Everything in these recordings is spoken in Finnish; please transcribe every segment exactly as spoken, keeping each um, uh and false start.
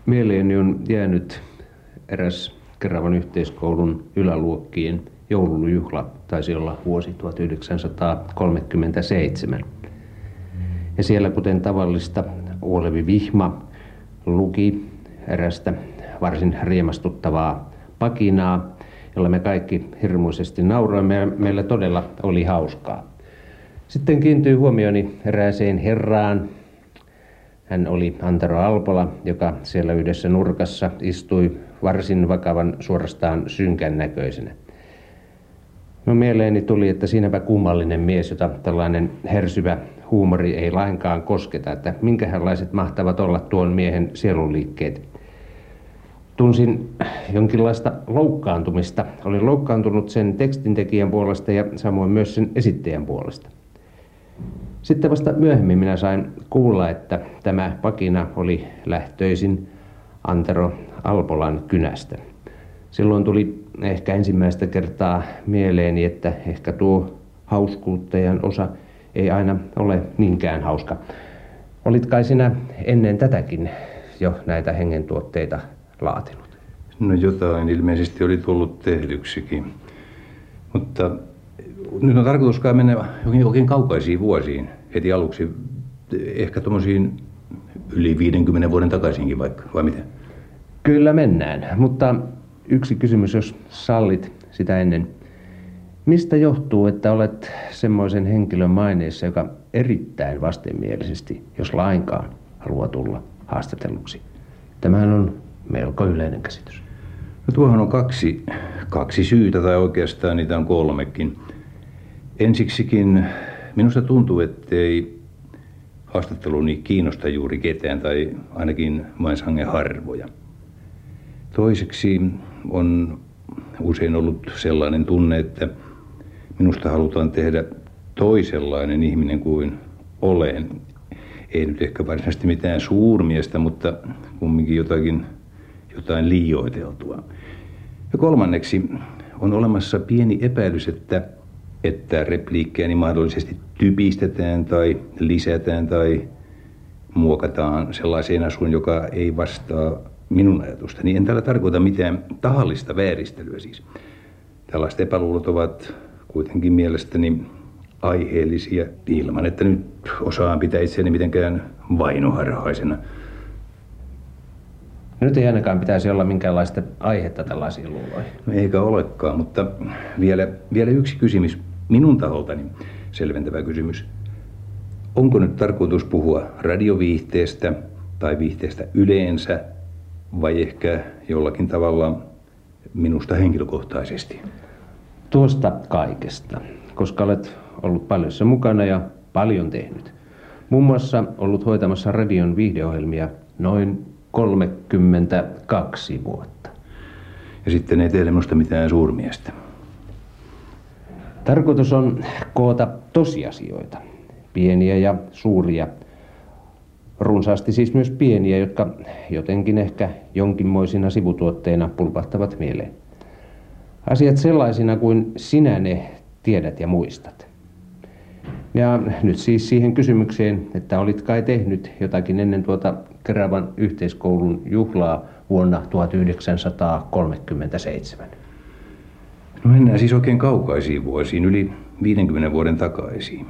Mieleeni on jäänyt eräs Keravan yhteiskoulun yläluokkien joulujuhla, taisi olla vuosi tuhatyhdeksänsataakolmekymmentäseitsemän. Ja siellä kuten tavallista Olevi Vihma luki erästä varsin riemastuttavaa pakinaa, jolla me kaikki hirmuisesti nauroimme ja meillä todella oli hauskaa. Sitten kiintyi huomioni erääseen herraan. Hän oli Antero Alpola, joka siellä yhdessä nurkassa istui varsin vakavan, suorastaan synkän näköisenä. No mieleeni tuli, että siinäpä kummallinen mies, jota tällainen hersyvä huumori ei lainkaan kosketa, että minkähänlaiset mahtavat olla tuon miehen sielunliikkeet. Tunsin jonkinlaista loukkaantumista. Olin loukkaantunut sen tekstintekijän puolesta ja samoin myös sen esittäjän puolesta. Sitten vasta myöhemmin minä sain kuulla, että tämä pakina oli lähtöisin Antero Alpolan kynästä. Silloin tuli ehkä ensimmäistä kertaa mieleeni, että ehkä tuo hauskuuttajan osa ei aina ole niinkään hauska. Olit kai sinä ennen tätäkin jo näitä hengentuotteita laatinut? No jotain ilmeisesti oli tullut tehdyksikin. Mutta nyt on tarkoituskaan mennä jokin, jokin kaukaisiin vuosiin heti aluksi. Ehkä tuommoisiin yli viidenkymmenen vuoden takaisinkin vaikka, vai miten? Kyllä mennään, mutta yksi kysymys, jos sallit sitä ennen. Mistä johtuu, että olet semmoisen henkilön maineessa, joka erittäin vastenmielisesti, jos lainkaan, haluaa tulla haastatelluksi? Tämähän on melko yleinen käsitys. No tuohon on kaksi, kaksi syytä, tai oikeastaan niitä on kolmekin. Ensiksikin minusta tuntuu, ettei haastatteluni kiinnosta juuri ketään, tai ainakin vain sangen harvoja. Toiseksi on usein ollut sellainen tunne, että minusta halutaan tehdä toisenlainen ihminen kuin olen. Ei nyt ehkä varsinaisesti mitään suurmiestä, mutta kumminkin jotakin, jotain liioiteltua. Ja kolmanneksi on olemassa pieni epäilys, että, että repliikkeeni mahdollisesti typistetään tai lisätään tai muokataan sellaiseen asuun, joka ei vastaa minun ajatustani. En tällä tarkoita mitään tahallista vääristelyä siis. Tällaiset epäluulot ovat kuitenkin mielestäni aiheellisia ilman, että nyt osaan pitää itseäni mitenkään vainoharhaisena. Nyt ei ainakaan pitäisi olla minkäänlaista aihetta tällaisiin luuloihin. No eikä olekaan, mutta vielä, vielä yksi kysymys minun taholtani, selventävä kysymys. Onko nyt tarkoitus puhua radioviihteestä tai viihteestä yleensä vai ehkä jollakin tavalla minusta henkilökohtaisesti? Tuosta kaikesta, koska olet ollut paljossa mukana ja paljon tehnyt. Muun muassa ollut hoitamassa radion viihdeohjelmia noin kolmekymmentäkaksi vuotta. Ja sitten ei teille minusta mitään suurmiestä. Tarkoitus on koota tosiasioita, pieniä ja suuria. Runsaasti siis myös pieniä, jotka jotenkin ehkä jonkinmoisina sivutuotteina pulpahtavat mieleen. Asiat sellaisina kuin sinä ne tiedät ja muistat. Ja nyt siis siihen kysymykseen, että olit kai tehnyt jotakin ennen tuota Keravan yhteiskoulun juhlaa vuonna tuhatyhdeksänsataakolmekymmentäseitsemän. No mennään siis oikein kaukaisiin vuosiin, yli viidenkymmenen vuoden takaisin.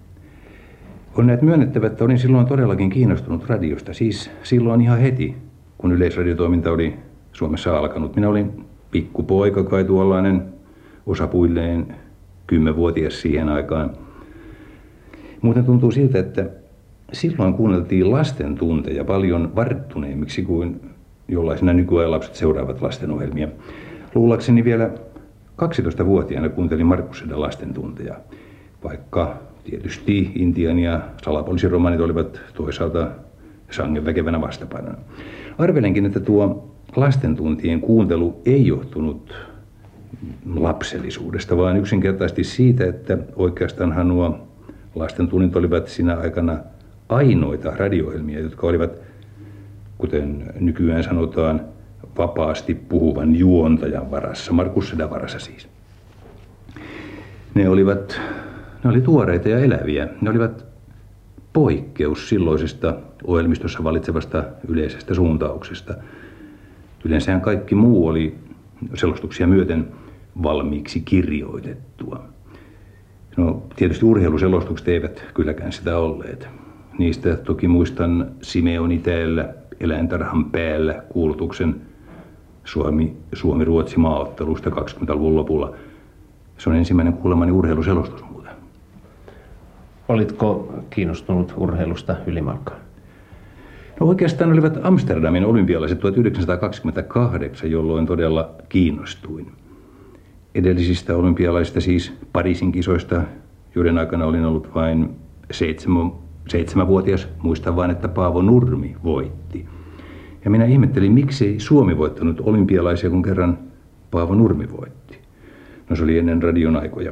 On näet myönnettävä, että olin silloin todellakin kiinnostunut radiosta. Siis silloin ihan heti, kun yleisradiotoiminta oli Suomessa alkanut. Minä olin pikkupoika, kai tuollainen osapuilleen kymmenvuotias siihen aikaan. Muuten tuntuu siltä, että silloin kuunneltiin lasten tunteja paljon varttuneemmiksi kuin jollaisena nykyajan lapset seuraavat lastenohjelmia. Luulakseni vielä kaksitoistavuotiaana kuuntelin Markus Sedän lasten tunteja, vaikka tietysti Intian ja salapoliisiromaanit olivat toisaalta sangen väkevänä vastapainona. Arvelenkin, että tuo lastentuntien kuuntelu ei johtunut lapsellisuudesta, vaan yksinkertaisesti siitä, että oikeastaanhan nuo lastentunnit olivat siinä aikana ainoita radio-ohjelmia, jotka olivat, kuten nykyään sanotaan, vapaasti puhuvan juontajan varassa, Markus Sedän varassa siis. Ne olivat, ne oli tuoreita ja eläviä. Ne olivat poikkeus silloisesta ohjelmistossa valitsevasta yleisestä suuntauksesta. Yleensähän kaikki muu oli selostuksia myöten valmiiksi kirjoitettua. No, tietysti urheiluselostukset eivät kylläkään sitä olleet. Niistä toki muistan Simeoni täällä eläintarhan päällä kuulutuksen Suomi, Suomi-Ruotsi maaottelusta kaksikymmentäluvun lopulla. Se on ensimmäinen kuulemani urheiluselostus muuten. Olitko kiinnostunut urheilusta ylimalkaan? No oikeastaan olivat Amsterdamin olympialaiset tuhatyhdeksänsataakaksikymmentäkahdeksan, jolloin todella kiinnostuin. Edellisistä olympialaisista, siis Pariisin kisoista, joiden aikana olin ollut vain seitsemän, seitsemänvuotias, muistan vain, että Paavo Nurmi voitti. Ja minä ihmettelin, miksei Suomi voittanut olympialaisia, kun kerran Paavo Nurmi voitti. No se oli ennen radion aikoja.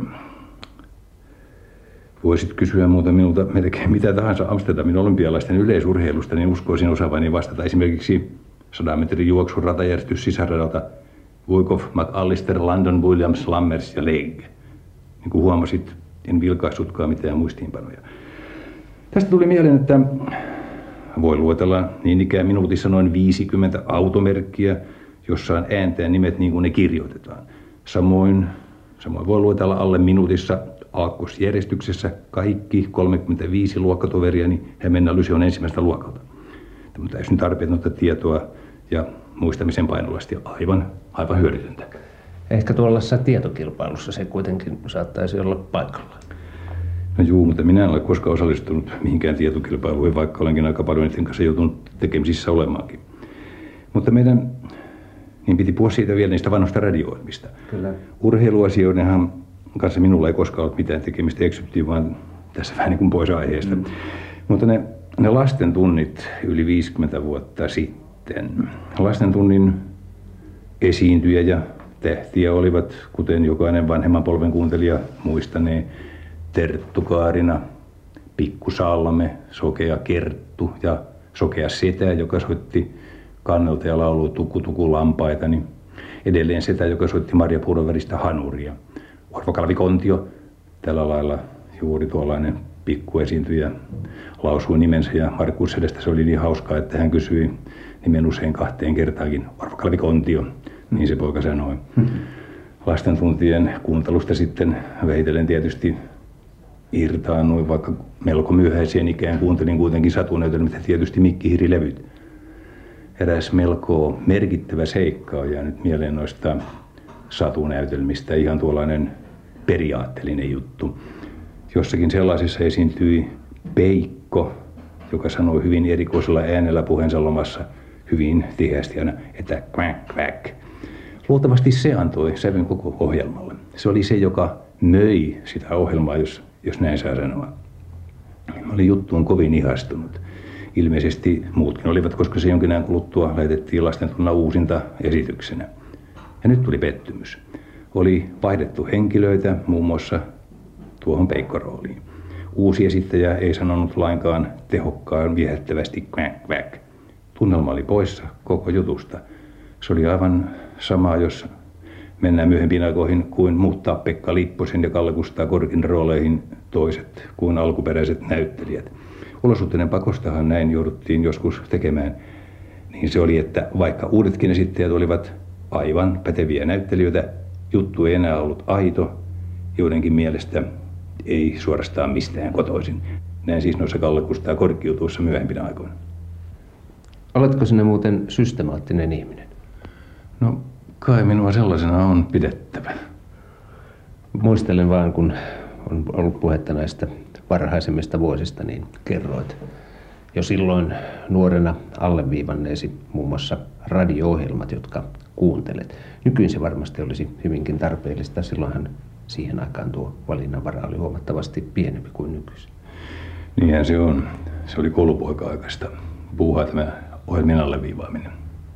Voisit kysyä muuta minulta melkein mitä tahansa Amsterdamin olympialaisten yleisurheilusta, niin uskoisin osaavani vastata esimerkiksi sadan metrin juoksun ratajärjestys sisäradalta Wyckoff, McAllister, Landon, Williams, Lammers ja Legg. Niin kuin huomasit, en vilkaissutkaan mitään muistiinpanoja. Tästä tuli mieleen, että voi luetella niin ikään minuutissa noin viisikymmentä automerkkiä, jossa on ääntää nimet niin kuin ne kirjoitetaan. Samoin, samoin voi luetella alle minuutissa aakkosjärjestyksessä kaikki kolmekymmentäviisi luokkatoveriani Hämeenlinnan Lyseon ensimmäistä luokalta. Tämä on täysin tarpeetonta tietoa ja muistamisen painolasti aivan, aivan hyödytöntä. Ehkä tuollaisessa tietokilpailussa se kuitenkin saattaisi olla paikallaan. No juu, mutta minä en ole koskaan osallistunut mihinkään tietokilpailuihin, vaikka olenkin aika paljon niiden kanssa joutunut tekemisissä olemaankin. Mutta meidän niin piti puhua siitä vielä niistä vanhoista radio-ohjelmista. Kyllä. Urheiluasioidenhan kanssa minulla ei koskaan ollut mitään tekemistä, eksyttiin vaan tässä vähän niin kuin pois aiheesta. Mm. Mutta ne, ne lasten tunnit yli viisikymmentä vuotta sitten. Lasten tunnin esiintyjä ja tähtiä olivat, kuten jokainen vanhemman polven kuuntelija muistanee, Terttu Kaarina, Pikku Salme, Sokea Kerttu ja Sokea Setä, joka soitti kannelta ja laului Tuku Tuku lampaita, niin edelleen Setä, joka soitti Marja Puuroväristä hanuria. Orvo Kalvi Kontio, tällä lailla juuri tuollainen pikkuesiintyjä, lausui nimensä ja Markus Sedestä se oli niin hauskaa, että hän kysyi nimen usein kahteen kertaakin. Orvo Kalvi Kontio, niin se poika sanoi. Mm-hmm. Lasten tuntien kuuntelusta sitten vähitellen tietysti irtaannuin, vaikka melko myöhäiseen ikään kuuntelin kuitenkin satunäytelmät ja tietysti Mikki-Hiri-levyt. Eräs melko merkittävä seikka on jäänyt mieleen noista satunäytelmistä, ihan tuollainen periaatteellinen juttu. Jossakin sellaisessa esiintyi Peikko, joka sanoi hyvin erikoisella äänellä puheensa lomassa hyvin tiheästi aina, että quack quack. Luultavasti se antoi sävyn koko ohjelmalle. Se oli se, joka möi sitä ohjelmaa, jos, jos näin saa sanoa. Mä olin juttuun kovin ihastunut. Ilmeisesti muutkin olivat, koska se jonkin ajan kuluttua laitettiin lastentunnan uusinta esityksenä. Ja nyt tuli pettymys. Oli vaihdettu henkilöitä, muun muassa tuohon Peikko-rooliin. Uusi esittäjä ei sanonut lainkaan tehokkaan viehättävästi quack quack. Tunnelma oli poissa koko jutusta. Se oli aivan sama, jos mennään myöhempiin aikoihin, kuin muuttaa Pekka Lipposen ja Kalle Kustaa Korkin rooleihin toiset kuin alkuperäiset näyttelijät. Olosuhteiden pakostahan näin jouduttiin joskus tekemään. Niin se oli, että vaikka uudetkin esittäjät olivat aivan päteviä näyttelijöitä, juttu ei enää ollut aito, joidenkin mielestä ei suorastaan mistään kotoisin. Näin siis noissa Kalle Kustaa Korkki-jutuissa myöhempinä aikoina. Oletko sinä muuten systemaattinen ihminen? No, kai minua sellaisena on pidettävä. Muistelen vaan, kun on ollut puhetta näistä varhaisemmista vuosista, niin kerroit jo silloin nuorena alleviivanneesi muun muassa radio-ohjelmat, jotka kuuntelet. Nykyisin se varmasti olisi hyvinkin tarpeellista. Silloinhan siihen aikaan tuo valinnanvara oli huomattavasti pienempi kuin nykyisin. Niinhän se on. Se oli koulupoika-aikaista puuhaa tämä ohjelmien alleviivaaminen.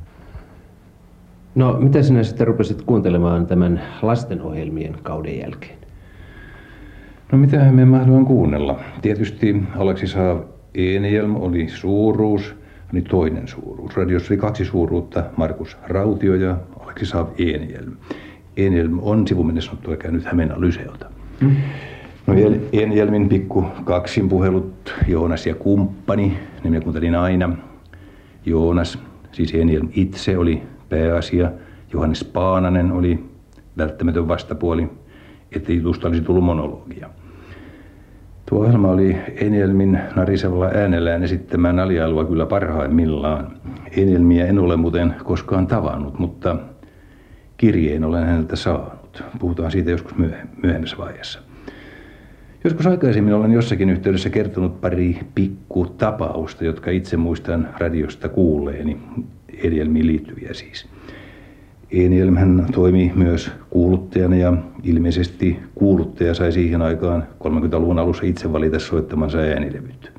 No, mitä sinä sitten rupesit kuuntelemaan tämän lastenohjelmien kauden jälkeen? No, mitähän me mahdoin kuunnella? Tietysti Aleksi Saav Enjelm oli suuruus, oli toinen suuruus. Radiossa oli kaksi suuruutta, Markus Rautio ja Aleksi Saav Enjelm. Enjelm on sivumennessä sanottua käynyt Hämeenlinnan Lyseolta. Hmm. No Enjelmin pikku kaksinpuhelut, Joonas ja kumppani, ne minä kuuntelin aina. Joonas, siis Enjelm itse oli pääasia, Johannes Paananen oli välttämätön vastapuoli, ettei jutusta olisi tullut monologia. Tuo ohjelma oli Enjelmin narisevalla äänellään esittämään nalialua kyllä parhaimmillaan. Enjelmiä en ole muuten koskaan tavannut, mutta kirjeen olen häneltä saanut. Puhutaan siitä joskus myöhemmässä vaiheessa. Joskus aikaisemmin olen jossakin yhteydessä kertonut pari pikku tapausta, jotka itse muistan radiosta kuulleeni, Enjelmiin liittyviä siis. Enjelm hän toimi myös kuuluttajana ja ilmeisesti kuuluttaja sai siihen aikaan kolmekymmentäluvun alussa itse valita soittamansa äänilevyt.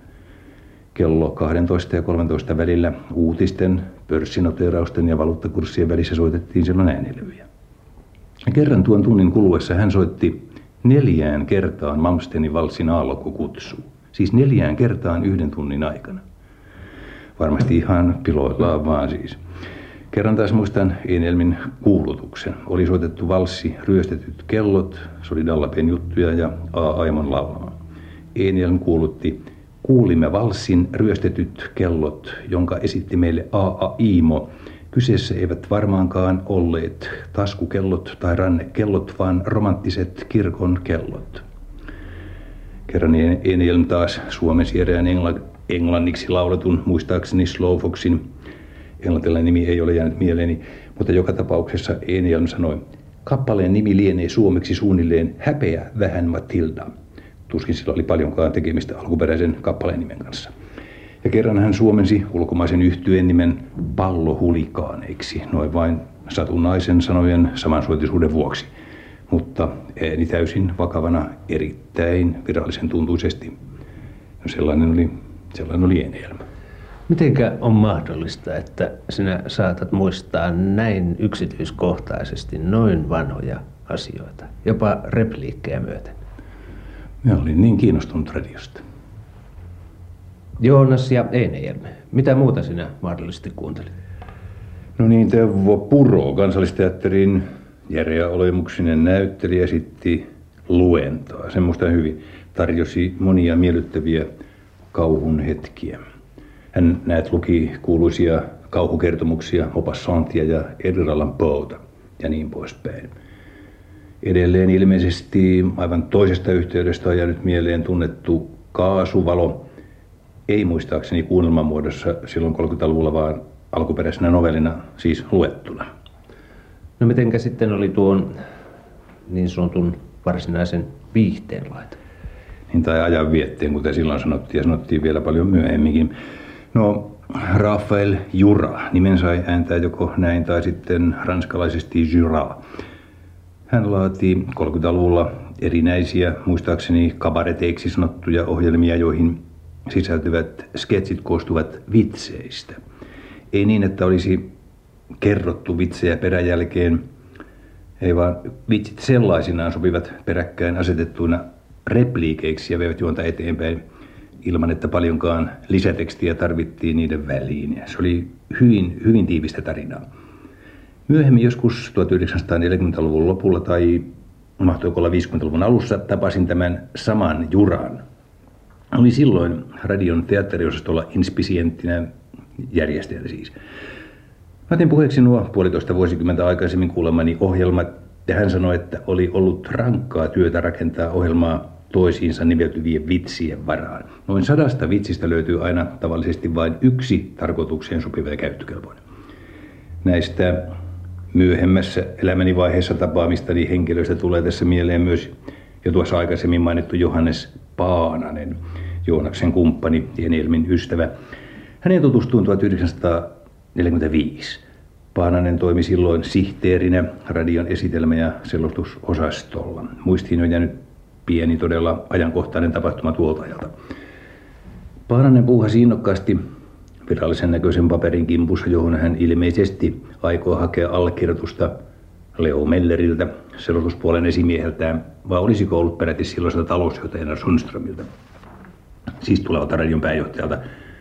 Kello kaksitoista ja kolmetoista välillä uutisten, pörssinoteerausten ja valuuttakurssien välissä soitettiin silloin äänilevyjä. Kerran tuon tunnin kuluessa hän soitti neljään kertaan Malmstenin valssin Aallokko-kutsuu. Siis neljään kertaan yhden tunnin aikana. Varmasti ihan piloillaan vaan siis. Kerran taas muistan Enjelmin kuulutuksen. Oli soitettu valssi Ryöstetyt kellot, se oli Dallapen juttuja ja A. Aimon laulama. Enjelm kuulutti: kuulimme valssin Ryöstetyt kellot, jonka esitti meille A. A. Iimo. Kyseessä eivät varmaankaan olleet taskukellot tai rannekellot, vaan romanttiset kirkon kellot. Kerran Enjelm taas suomensi erään engla- englanniksi lauletun, muistaakseni Slowfoxin. Englantilainen nimi ei ole jäänyt mieleeni, mutta joka tapauksessa Enjelm sanoi: kappaleen nimi lienee suomeksi suunnilleen Häpeä vähän Matilda. Tuskin sillä oli paljonkaan tekemistä alkuperäisen kappaleen nimen kanssa. Ja kerran hän suomensi ulkomaisen yhtyeen nimen Pallohulikaaneiksi, noin vain satunnaisen sanojen samansuotisuuden vuoksi. Mutta ääni täysin vakavana, erittäin virallisen tuntuisesti. No sellainen oli, sellainen oli Enjelm. Mitenkä on mahdollista, että sinä saatat muistaa näin yksityiskohtaisesti noin vanhoja asioita, jopa repliikkejä myöten? Minä olin niin kiinnostunut radiosta. Joonas ja Enjelm, mitä muuta sinä mahdollisesti kuuntelit? No niin, Teuvo Puro, Kansallisteatterin järeä olemuksinen näyttelijä, esitti luentoa. Sen muistan hyvin. Tarjosi monia miellyttäviä kauhun hetkiä. Hän näet luki kuuluisia kauhukertomuksia, Maupassanttia ja Edgar Allan Poeta ja niin poispäin. Edelleen ilmeisesti aivan toisesta yhteydestä on jäänyt mieleen tunnettu Kaasuvalo. Ei muistaakseni kuunnelman muodossa silloin kolmekymmentäluvulla, vaan alkuperäisenä novellina, siis luettuna. No mitenkä sitten oli tuon niin sanotun varsinaisen viihteen laita? Niin, tai ajan vietteen, kuten silloin sanottiin, ja sanottiin vielä paljon myöhemminkin. No, Raphael Jura, nimen sai ääntää joko näin tai sitten ranskalaisesti Jura. Hän laati kolmekymmentäluvulla erinäisiä, muistaakseni kabareteiksi sanottuja ohjelmia, joihin sisältyvät sketsit koostuvat vitseistä. Ei niin, että olisi kerrottu vitsejä peräjälkeen, ei vaan vitsit sellaisinaan sopivat peräkkäin asetettuina repliikeiksi ja veivät juonta eteenpäin ilman, että paljonkaan lisätekstiä tarvittiin niiden väliin. Se oli hyvin, hyvin tiivistä tarinaa. Myöhemmin joskus tuhatyhdeksänsataaneljäkymmentäluvun lopulla tai mahtoiko olla viisikymmentäluvun alussa tapasin tämän saman Juran. Oli silloin radion teatteriosastolla inspisienttinä, järjestäjänä siis. Mä otin puheeksi nuo puolitoista vuosikymmentä aikaisemmin kuulemani ohjelmat, ja hän sanoi, että oli ollut rankkaa työtä rakentaa ohjelmaa toisiinsa niveltyvien vitsien varaan. Noin sadasta vitsistä löytyy aina tavallisesti vain yksi tarkoitukseen sopiva ja käyttökelpoinen. Näistä myöhemmässä elämäni vaiheessa tapaamistani henkilöistä tulee tässä mieleen myös jo tuossa aikaisemmin mainittu Johannes Paananen, Joonaksen kumppani ja Enjelmin ystävä. Hänen tutustuin tuhatyhdeksänsataaneljäkymmentäviisi. Paananen toimi silloin sihteerinä radion esitelmä- ja selostusosastolla. Muistiin on jäänyt pieni, todella ajankohtainen tapahtuma tuolta ajalta. Paananen puuhasi innokkaasti virallisen näköisen paperin kimpussa, johon hän ilmeisesti aikoo hakea allekirjoitusta Leo Melleriltä, selostuspuolen esimieheltään, vai olisiko ollut peräti silloiselta talousjohtajana Sundströmiltä, siis tulevalta radion pääjohtajalta,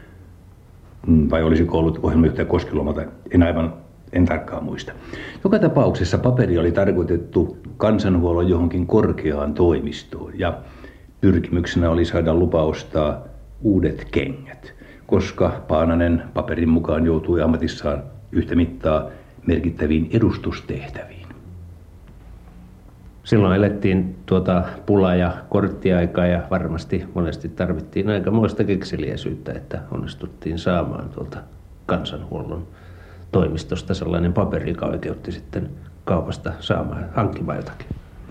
vai olisiko ollut ohjelmajohtaja Koskiluomalta, en aivan, en tarkkaan muista. Joka tapauksessa paperi oli tarkoitettu kansanhuollon johonkin korkeaan toimistoon, ja pyrkimyksenä oli saada lupa ostaa uudet kengät, koska Paananen paperin mukaan joutui ammatissaan yhtä mittaa merkittäviin edustustehtäviin. Silloin elettiin tuota pula- ja korttiaikaa ja varmasti monesti tarvittiin aikamoista kekseliäisyyttä, että onnistuttiin saamaan tuolta kansanhuollon toimistosta sellainen paperi, joka oikeutti sitten kaupasta saamaan hankkimaan jotakin.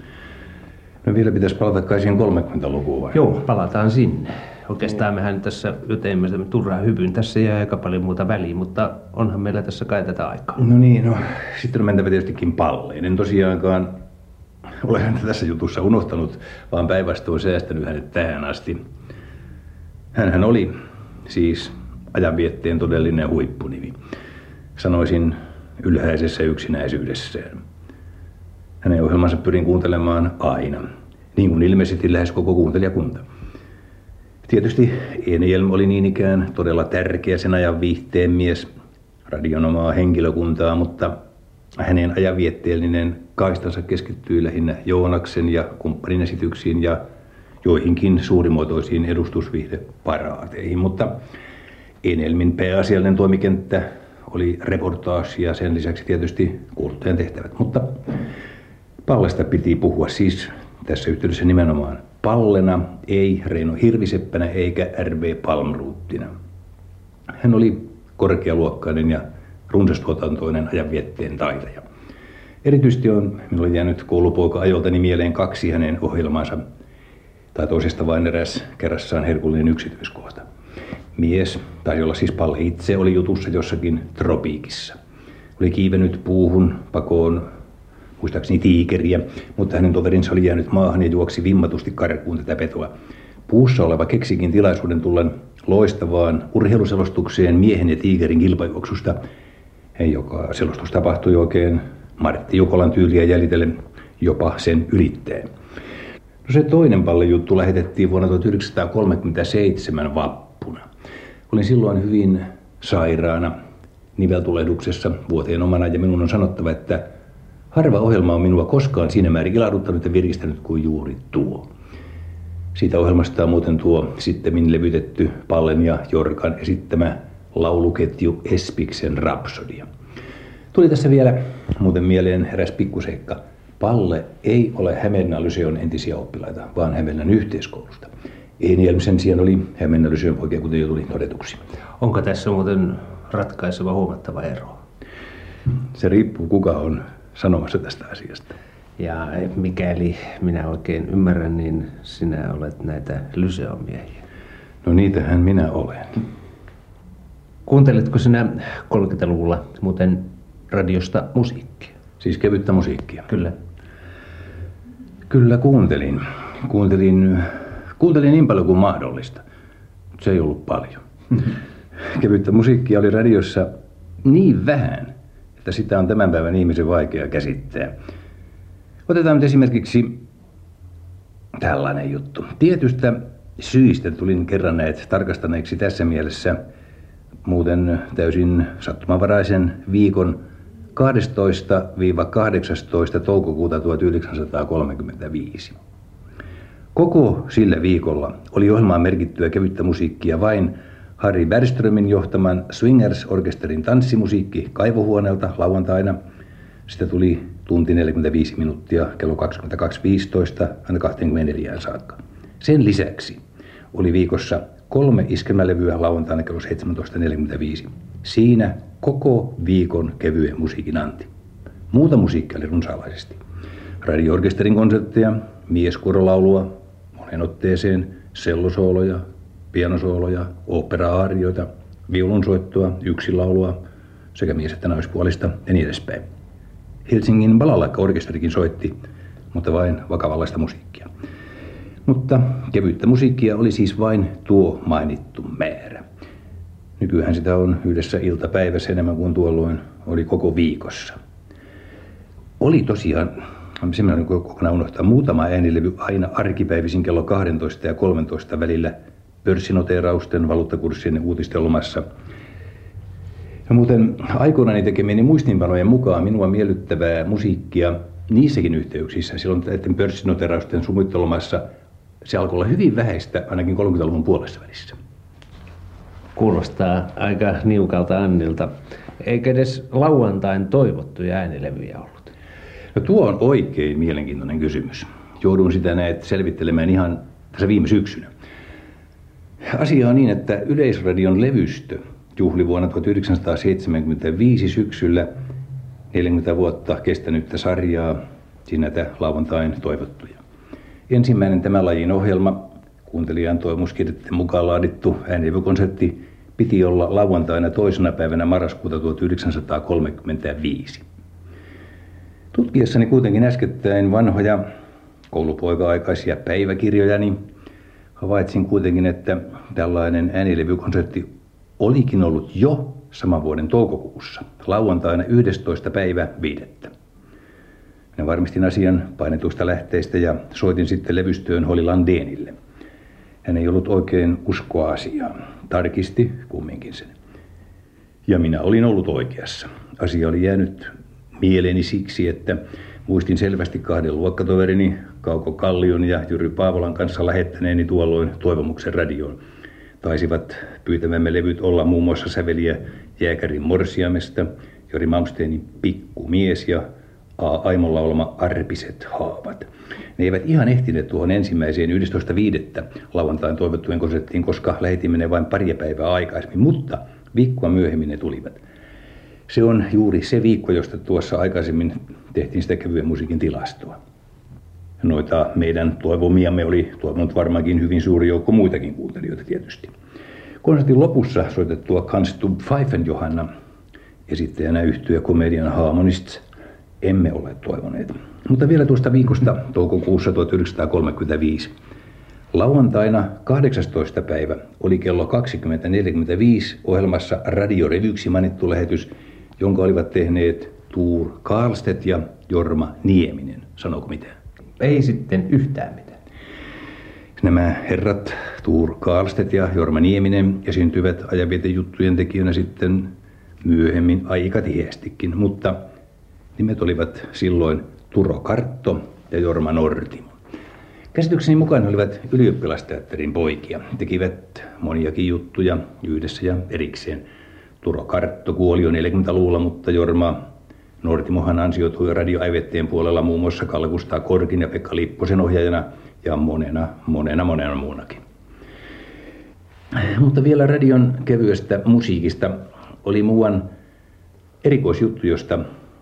No vielä pitäisi palata kai siihen kolmekymmentälukua vai? Joo, palataan sinne. Oikeastaan mehän tässä juteimme turhaa hyvyn. Tässä jää aika paljon muuta väliä, mutta onhan meillä tässä kai tätä aikaa. No niin, no sitten on mentävä tietystikin Palleen. En tosiaankaan ole häntä tässä jutussa unohtanut, vaan päinvastoin säästänyt hänet tähän asti. Hänhän oli siis ajanvietteen todellinen huippunimi. Sanoisin ylhäisessä yksinäisyydessään. Hänen ohjelmansa pyrin kuuntelemaan aina, niin kuin ilmeisesti lähes koko kuuntelijakunta. Tietysti Enjelm oli niin ikään todella tärkeä sen ajan viihteen mies, radion omaa henkilökuntaa, mutta hänen ajanvietteellinen kaistansa keskittyi lähinnä Joonaksen ja kumppanin esityksiin ja joihinkin suurimuotoisiin edustusviihdeparaateihin, mutta Enjelmin pääasiallinen toimikenttä oli reportaasi ja sen lisäksi tietysti kuuluttajan tehtävät, mutta Pallesta piti puhua siis tässä yhteydessä nimenomaan Pallena, ei Reino Hirviseppänä eikä R V Palmroottina. Hän oli korkealuokkainen ja runsastuotantoinen ajanvietteen taitaja. Erityisesti on minulle jäänyt koulupoika-ajoltani mieleen kaksi hänen ohjelmaansa, tai toisesta vain eräs kerrassaan herkullinen yksityiskohta. Mies, tai jolla siis Palle itse, oli jutussa jossakin tropiikissa. Oli kiivennyt puuhun pakoon muistaakseni tiikeriä, mutta hänen toverinsa oli jäänyt maahan ja juoksi vimmatusti karkuun tätä petoa. Puussa oleva keksikin tilaisuuden tullen loistavaan urheiluselostukseen miehen ja tiikerin kilpajuoksusta, joka selostus tapahtui oikein Martti Jukolan tyyliä jäljitellen jopa sen ylittäen. No se toinen Palle-juttu lähetettiin vuonna tuhatyhdeksänsataakolmekymmentäseitsemän vappuna. Olin silloin hyvin sairaana niveltulehduksessa vuoteen omana ja minun on sanottava, että harva ohjelma on minua koskaan siinä määrin ilahduttanut ja virkistänyt kuin juuri tuo. Siitä ohjelmasta on muuten tuo sittemmin levytetty Pallen ja Jorkan esittämä lauluketju Espiksen Rapsodia. Tuli tässä vielä muuten mieleen eräs pikkuseikka. Palle ei ole Hämeenlinnan Lyseon entisiä oppilaita, vaan Hämeenlinnan yhteiskoulusta. Enjelm sen sijaan oli Hämeenlinnan Lyseon poikia, kuten jo tuli todetuksi. Onko tässä muuten ratkaiseva huomattava ero? Se riippuu kuka on sanomassa tästä asiasta. Ja mikäli minä oikein ymmärrän, niin sinä olet näitä Lyseon miehiä. No niitähän minä olen. Kuunteletko sinä kolmekymmentäluvulla muuten radiosta musiikkia? Siis kevyttä musiikkia? Kyllä. Kyllä kuuntelin. Kuuntelin, kuuntelin niin paljon kuin mahdollista. Se ei ollut paljon. Kevyttä musiikkia oli radiossa niin vähän, että sitä on tämän päivän ihmisen vaikea käsittää. Otetaan nyt esimerkiksi tällainen juttu. Tietystä syistä tulin kerran näet tarkastaneeksi tässä mielessä muuten täysin sattumanvaraisen viikon kahdestoista kahdeksastoista toukokuuta tuhatyhdeksänsataakolmekymmentäviisi. Koko sillä viikolla oli ohjelmaan merkittyä kevyttä musiikkia vain Harry Bergströmin johtaman Swingers-orkesterin tanssimusiikki Kaivohuoneelta lauantaina. Sitä tuli tunti neljäkymmentäviisi minuuttia kello kaksikymmentäkaksi viisitoista aina kaksikymmentäneljä saakka. Sen lisäksi oli viikossa kolme iskelmälevyä lauantaina kello seitsemäntoista neljäkymmentäviisi. Siinä koko viikon kevyen musiikin anti. Muuta musiikkia oli runsaalaisesti. Radio-orkesterin konsertteja, mieskuorolaulua, monen otteeseen, sellosooloja, pianosooloja, ooppera-aarioita, viulunsoittoa, yksinlaulua sekä mies- että naispuolista ja niin edespäin. Helsingin Balalaikka-orkesterikin soitti, mutta vain vakavanlaista musiikkia. Mutta kevyttä musiikkia oli siis vain tuo mainittu määrä. Nykyään sitä on yhdessä iltapäivässä enemmän kuin tuolloin oli koko viikossa. Oli tosiaan, se minä kokonaan unohtaa, muutama äänilevy aina arkipäivisin kello kaksitoista ja kolmetoista välillä pörssinoteerausten, valuuttakurssien ja uutisten lomassa. Ja muuten aikoinani tekemieni muistinpanojen mukaan minua miellyttävää musiikkia niissäkin yhteyksissä, silloin näiden pörssinoteerausten sumuttelomassa se alkoi olla hyvin vähäistä ainakin kolmekymmentäluvun puolessa välissä. Kuulostaa aika niukalta Annilta. Eikä edes lauantain toivottuja äänilevyjä ollut? No tuo on oikein mielenkiintoinen kysymys. Joudun sitä näet selvittelemään ihan tässä viime syksynä. Asia on niin, että Yleisradion levystö juhli vuonna tuhatyhdeksänsataaseitsemänkymmentäviisi syksyllä neljäkymmentä vuotta kestänyttä sarjaa, siinä näitä lauantain toivottuja. Ensimmäinen tämän lajin ohjelma, kuuntelijan toimuskirjoitteen mukaan laadittu äänilevykonsertti, piti olla lauantaina toisena päivänä marraskuuta tuhatyhdeksänsataakolmekymmentäviisi. Tutkiessani kuitenkin äskettäin vanhoja koulupoika-aikaisia päiväkirjojani havaitsin kuitenkin, että tällainen äänilevykonsertti olikin ollut jo saman vuoden toukokuussa, lauantaina yhdestoista päivä viidettä. Minä varmistin asian painetuista lähteistä ja soitin sitten levystöön Holly Landénille. Hän ei ollut oikein uskoa asiaan. Tarkisti kumminkin sen. Ja minä olin ollut oikeassa. Asia oli jäänyt mieleeni siksi, että muistin selvästi kahden luokkatoverini Kauko Kallion ja Jyri Paavolan kanssa lähettäneeni tuolloin toivomuksen radioon. Taisivat pyytämämme levyt olla muun muassa säveliä Jääkärin Morsiamesta, Jori Malmsteenin Pikkumies ja A. Aimon laulama Arpiset haavat. Ne eivät ihan ehtineet tuohon ensimmäiseen yhdestoista viidettä lauantain toivottujen konserttiin, koska lähetimme ne vain pari päivää aikaisemmin, mutta viikkoa myöhemmin ne tulivat. Se on juuri se viikko, josta tuossa aikaisemmin tehtiin sitä kevyen musiikin tilastoa. Noita meidän toivomiamme oli toivonut varmaankin hyvin suuri joukko muitakin kuuntelijoita tietysti. Konsertin lopussa soitettua Kanstub Pfeifenjohanna esittäjänä yhtye Comedian Harmonists emme ole toivoneet. Mutta vielä tuosta viikosta toukokuussa tuhatyhdeksänsataakolmekymmentäviisi. Lauantaina kahdeksastoista päivä oli kello kaksikymmentä neljäkymmentäviisi ohjelmassa radiorevyksi mainittu lähetys, jonka olivat tehneet Tuur Karlstedt ja Jorma Nieminen. Sanooko mitään? Ei sitten yhtään mitään. Nämä herrat Tuur Karlstedt ja Jorma Nieminen esiintyivät ajanvietejuttujen tekijöinä sitten myöhemmin aika tiheästikin, mutta nimet olivat silloin Turo Kartto ja Jorma Nortimo. Käsitykseni mukaan he olivat ylioppilasteatterin poikia. Tekivät moniakin juttuja yhdessä ja erikseen. Turo Kartto kuoli jo neljäkymmentäluvulla, mutta Jorma Nortimohan ansioitui radioaivetteen puolella muun muassa Kalle Kustaa Korkin ja Pekka Lipposen ohjaajana ja monena, monena, monena muunakin. Mutta vielä radion kevyestä musiikista oli muuan erikoisjuttu, josta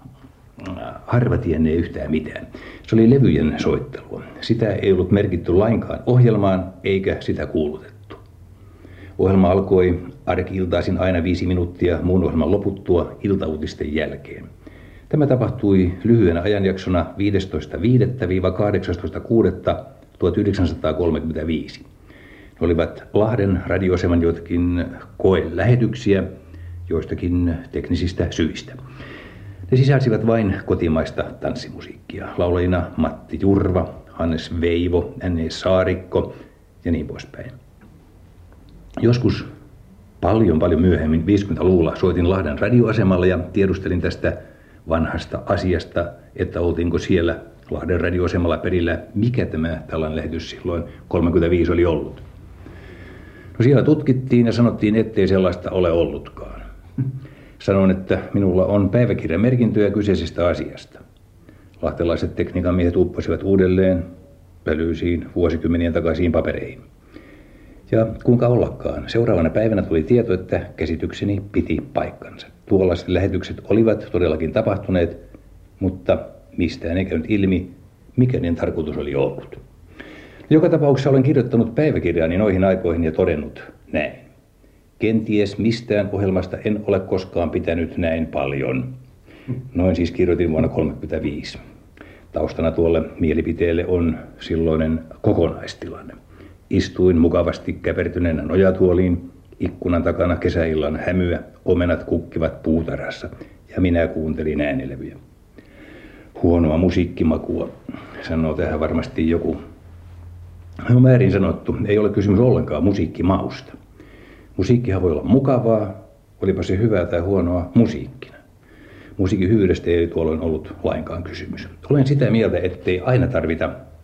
harva tienee yhtään mitään. Se oli levyjen soittelua. Sitä ei ollut merkitty lainkaan ohjelmaan eikä sitä kuulutettu. Ohjelma alkoi arki-iltaisin aina viisi minuuttia muun ohjelman loputtua iltauutisten jälkeen. Tämä tapahtui lyhyenä ajanjaksona viidestoista viidettä kahdeksastoista kuudetta tuhatyhdeksänsataakolmekymmentäviisi. Ne olivat Lahden radioaseman joitakin koelähetyksiä joistakin teknisistä syistä. Ne sisälsivät vain kotimaista tanssimusiikkia. Laulajina Matti Jurva, Hannes Veivo, N E Saarikko ja niin poispäin. Joskus paljon paljon myöhemmin viisikymmentäluvulla soitin Lahden radioasemalla ja tiedustelin tästä vanhasta asiasta, että oltiinko siellä Lahden radioasemalla perillä, mikä tämä tällainen lähetys silloin kolmekymmentäviisi oli ollut. No siellä tutkittiin ja sanottiin, ettei sellaista ole ollutkaan. Sanoin, että minulla on päiväkirjamerkintöjä kyseisestä asiasta. Lahtelaiset tekniikan miehet upposivat uudelleen pölyisiin vuosikymmenien takaisiin papereihin. Ja kuinka ollakaan, seuraavana päivänä tuli tieto, että käsitykseni piti paikkansa. Tuollaiset lähetykset olivat todellakin tapahtuneet, mutta mistään ei käynyt ilmi, mikä niiden tarkoitus oli ollut. Joka tapauksessa olen kirjoittanut päiväkirjaani noihin aikoihin ja todennut näin. Kenties mistään ohjelmasta en ole koskaan pitänyt näin paljon. Noin siis kirjoitin vuonna tuhatyhdeksänsataakolmekymmentäviisi. Taustana tuolle mielipiteelle on silloinen kokonaistilanne. Istuin mukavasti käpertyneenä nojatuoliin, ikkunan takana kesäillan hämyä, omenat kukkivat puutarhassa ja minä kuuntelin äänilevyjä. Huonoa musiikkimakua, sanoo tähän varmasti joku. No väärin sanottu, ei ole kysymys ollenkaan musiikkimausta. Musiikkihan voi olla mukavaa, olipa se hyvää tai huonoa musiikkina. Musiikin hyvyydestä ei tuolloin ollut lainkaan kysymys. Olen sitä mieltä, ettei aina tarvita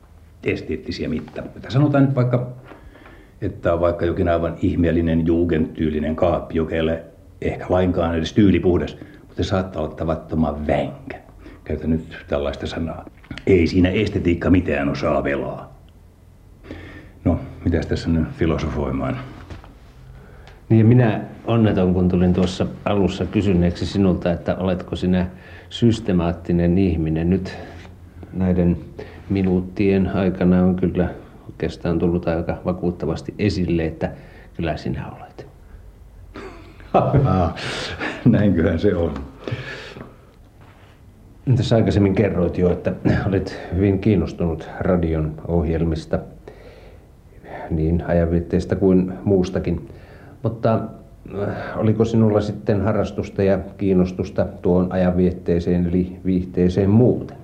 esteettisiä mittapuita. Sanotaan nyt vaikka, että on vaikka jokin aivan ihmeellinen jugendtyylinen kaappi, joka ei ole ehkä lainkaan edes tyylipuhdas, mutta se saattaa olla tavattoman vänkä. Käytän nyt tällaista sanaa. Ei siinä estetiikka mitään osaa velaa. No, mitäs tässä nyt filosofoimaan? Niin minä onneton, kun tulin tuossa alussa kysyneeksi sinulta, että oletko sinä systemaattinen ihminen. Nyt näiden minuuttien aikana on kyllä oikeastaan tullut aika vakuuttavasti esille, että kyllä sinä olet. Näinköhän se on. Tässä aikaisemmin kerroit jo, että olet hyvin kiinnostunut radion ohjelmista, niin ajanviitteistä kuin muustakin. Mutta oliko sinulla sitten harrastusta ja kiinnostusta tuon ajanvietteeseen eli viihteeseen muuten?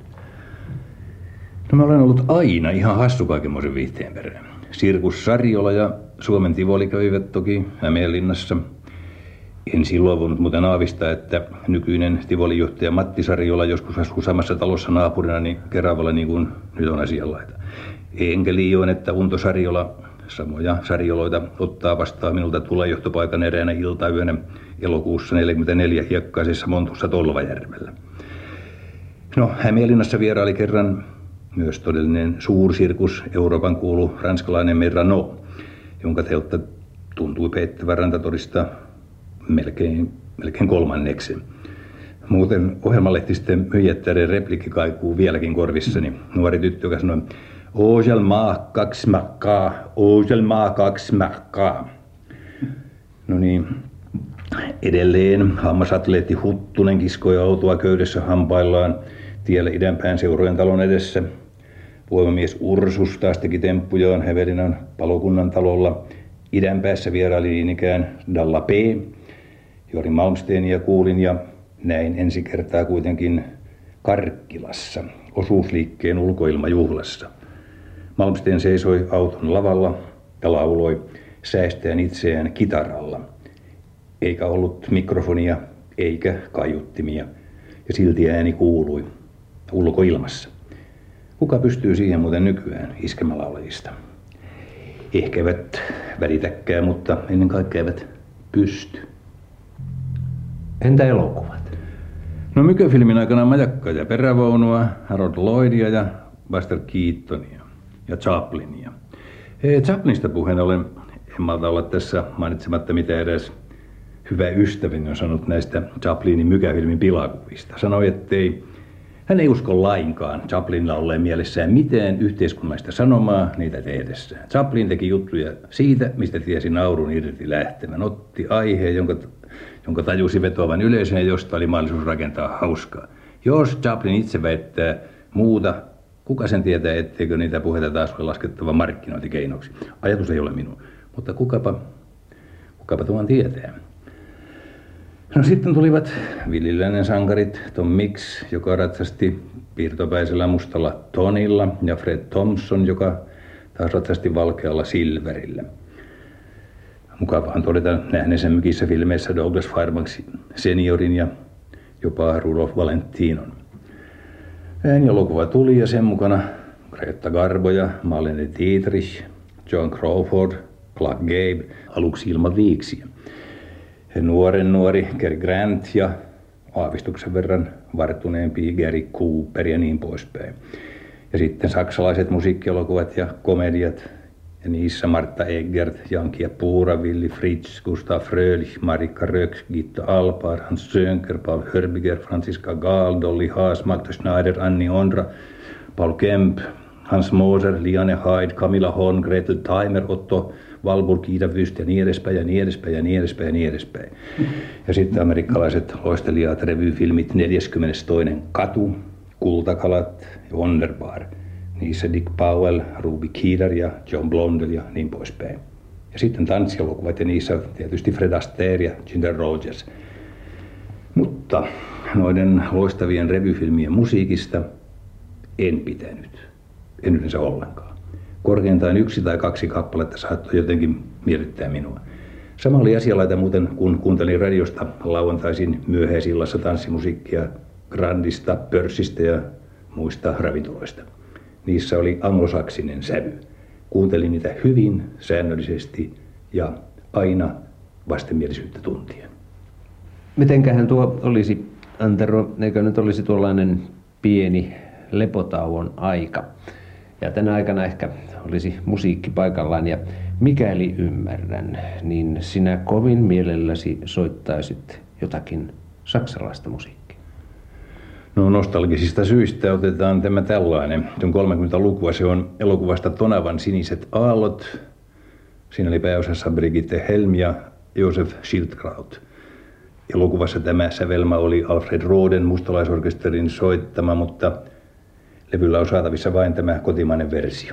No mä olen ollut aina ihan hassu kaikenmoisen viihteen perään. Sirkus Sariola ja Suomen Tivoli kävivät toki Hämeenlinnassa. En silloin voinut muuten aavistaa, että nykyinen Tivoli-johtaja Matti Sariola joskus asuu samassa talossa naapurina niin Keravalla niin kuin nyt on asianlaita. Enkä liioin, että Unto Sariola samoja Sarioloita ottaa vastaan minulta tulejohtopaikan eräänä iltayönä elokuussa neljäkymmentäneljä hiekkaisessa Montussa Tolvajärvellä. No, Hämeenlinnassa vieraili kerran myös todellinen suursirkus, Euroopan kuulu ranskalainen Merano, jonka teotta tuntui peittävän rantatorista melkein, melkein kolmanneksen. Muuten ohjelmalehtisten myyjättäiden replikki kaikuu vieläkin korvissani. Nuori tyttö, joka sanoi, ohjelmaa kaksi markkaa, ohjelmaa kaksi markkaa. No niin, edelleen hammasatleetti Huttunen kiskoi autoa köydessä hampaillaan tielle idänpään seurojen talon edessä. Voimamies Ursus taas teki temppujaan Hämeenlinnan palokunnan talolla. Idänpäässä vieraili niin ikään Dalla P. Jori Malmsteenia kuulin ja näin ensi kertaa kuitenkin Karkkilassa, osuusliikkeen ulkoilmajuhlassa. Malmsteen seisoi auton lavalla ja lauloi säästäen itseään kitaralla. Eikä ollut mikrofonia eikä kaiuttimia ja silti ääni kuului ulkoilmassa. Kuka pystyy siihen muuten nykyään iskemälaulajista? Ehkä eivät välitäkään, mutta ennen kaikkea eivät pysty. Entä elokuvat? No Mykö-filmin aikana majakkaa ja perävaunua, Harold Lloydia ja Buster Keatonia ja Chaplinia. Hei, Chaplinista puheen ollen en malta olla tässä mainitsematta mitä edes hyvä ystäväni on sanonut näistä Chaplinin Mykä-filmin pilakuvista. Sanoi, ettei hän ei usko lainkaan Chaplinilla olleen mielessään mitään yhteiskunnallista sanomaa niitä tehdessään. Chaplin teki juttuja siitä, mistä tiesi naurun irti lähtemään. Otti aiheen, jonka, jonka tajusi vetoavan yleisön ja josta oli mahdollisuus rakentaa hauskaa. Jos Chaplin itse väittää muuta, kuka sen tietää, etteikö niitä puheita taas ole laskettava markkinointikeinoksi. Ajatus ei ole minun, mutta kukapa, kukapa tuon tietää. No sitten tulivat villiläinen sankarit Tom Mix, joka ratsasti piirtopäisellä mustalla Tonilla, ja Fred Thompson, joka taas ratsasti valkealla Silverillä. Mukavahan todeta nähneensä mykissä filmeissä Douglas Fairbanks seniorin ja jopa Rudolph Valentinon. Äänielokuva tuli ja sen mukana Greta Garbo ja Marlene Dietrich, John Crawford, Clark Gable, aluksi ilman viiksiä. Nuoren nuori Cary Grant ja aavistuksen verran varttuneempi Gary Cooper ja niin poispäin. Ja sitten saksalaiset musiikkielokuvat ja komediat. Ja niissä Martha Eggert, Jankia Puura, Willy Fritz, Gustav Frölich, Marika Röck, Gitta Alpar, Hans Sönker, Paul Hörbiger, Franziska Gahl, Dolly Haas, Magda Schneider, Anni Ondra, Paul Kemp, Hans Moser, Liane Haid, Camilla Horn, Gretel Timer, Otto Walburg, Ida Wyst ja niin edespäin ja niin edespäin ja niin edespäin ja niin edespäin. Ja sitten amerikkalaiset loistelijat, revyfilmit neljäskymmenestoinen katu, Kultakalat ja Wonderbar. Niissä Dick Powell, Ruby Keeler ja John Blondell ja niin poispäin. Ja sitten tanssielokuvat ja niissä tietysti Fred Astaire ja Ginger Rogers. Mutta noiden loistavien revyfilmien musiikista en pitänyt. En yleensä ollenkaan. Korkeintaan yksi tai kaksi kappaletta saattoi jotenkin miellyttää minua. Sama oli asialaita muuten, kun kuuntelin radiosta lauantaisin myöhäisillassa tanssimusiikkia Grandista, Pörssistä ja muista ravintoloista. niissä oli anglosaksinen sävy. Kuuntelin niitä hyvin säännöllisesti ja aina vastenmielisyyttä tuntien. Mitenköhän tuo olisi, Antero, eikö nyt olisi tuollainen pieni lepotauon aika? Ja tänä aikana ehkä olisi musiikki paikallaan ja mikäli ymmärrän, niin sinä kovin mielelläsi soittaisit jotakin saksalaista musiikkia. No nostalgisista syistä otetaan tämä tällainen. Se on kolmekymmentälukua, se on elokuvasta Tonavan siniset aallot. Siinä oli pääosassa Brigitte Helm ja Josef Schildkraut. Elokuvassa tämä sävelmä oli Alfred Roden mustalaisorkesterin soittama, mutta levyllä on saatavissa vain tämä kotimainen versio.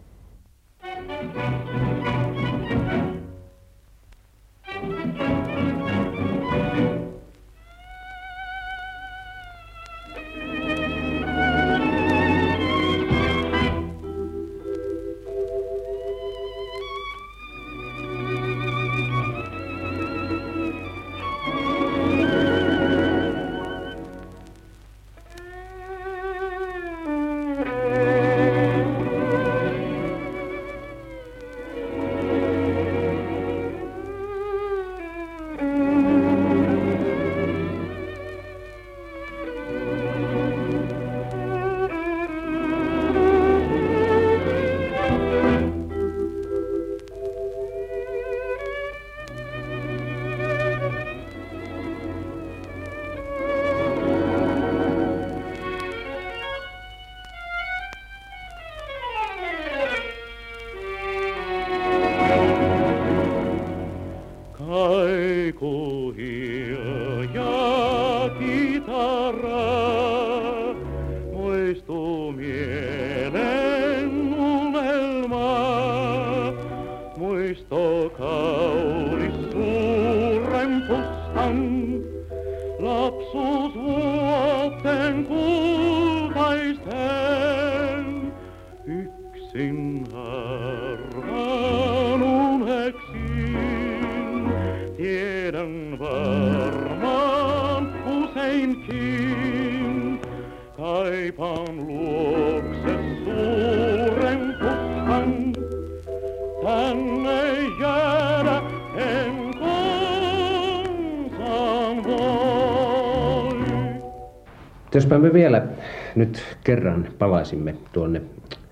Jospa me vielä nyt kerran palaisimme tuonne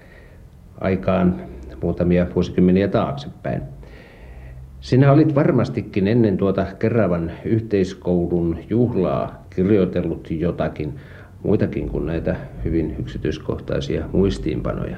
aikaan muutamia vuosikymmeniä taaksepäin. Sinä olit varmastikin ennen tuota Keravan yhteiskoulun juhlaa kirjoitellut jotakin muitakin kuin näitä hyvin yksityiskohtaisia muistiinpanoja.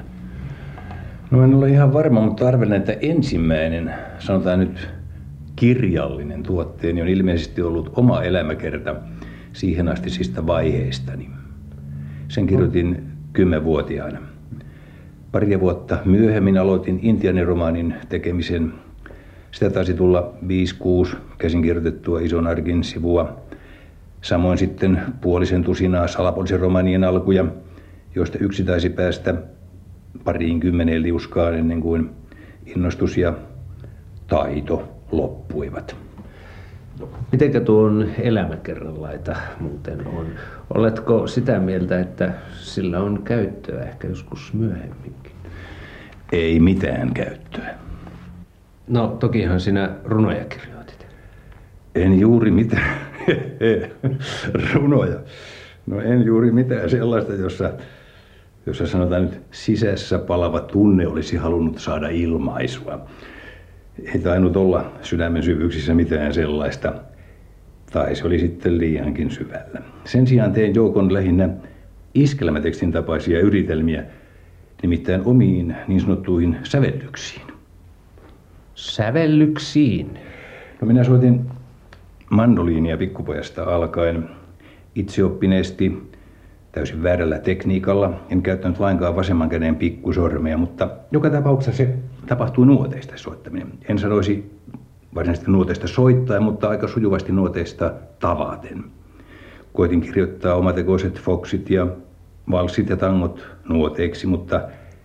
No en ole ihan varma, mutta arvelen, että ensimmäinen, sanotaan nyt kirjallinen tuotteeni on ilmeisesti ollut oma elämäkerta siihen astisista vaiheistani. Sen kirjoitin kymmenvuotiaana. Paria vuotta myöhemmin aloitin intiaaniromaanin tekemisen. Sitä taisi tulla viisi kuusi käsinkirjoitettua ison arkin sivua. Samoin sitten puolisen tusinaa salapoliisin romaanien alkuja, joista yksi taisi päästä pariin kymmeneen liuskaan ennen kuin innostus ja taito loppuivat. Mitenkä tuon elämäkerranlaita muuten on? Oletko sitä mieltä, että sillä on käyttöä ehkä joskus myöhemminkin? Ei mitään käyttöä. No tokihan sinä runoja kirjoitit. En juuri mitään. Runoja. No en juuri mitään sellaista, jossa, jossa sanotaan nyt sisässä palava tunne olisi halunnut saada ilmaisua. Ei tainnut olla sydämen syvyyksissä mitään sellaista, tai se oli sitten liiankin syvällä. Sen sijaan tein joukon lähinnä iskelmätekstin tapaisia yritelmiä, nimittäin omiin niin sanottuihin sävellyksiin. Sävellyksiin? No minä soitin mandoliinia pikkupojasta alkaen itseoppineesti, täysin väärällä tekniikalla. En käyttänyt lainkaan vasemman käden pikkusormeja, mutta joka tapauksessa se tapahtui nuoteista soittaminen. En sanoisi varsinaisesti nuoteista soittaa, mutta aika sujuvasti nuoteista tavaten. Koitin kirjoittaa omatekoiset foksit ja valssit ja tangot nuoteiksi, mutta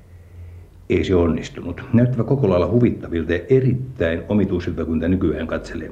ei se onnistunut. Näyttävä koko lailla huvittavilta ja erittäin omituisilta, kun tämä nykyään katselee.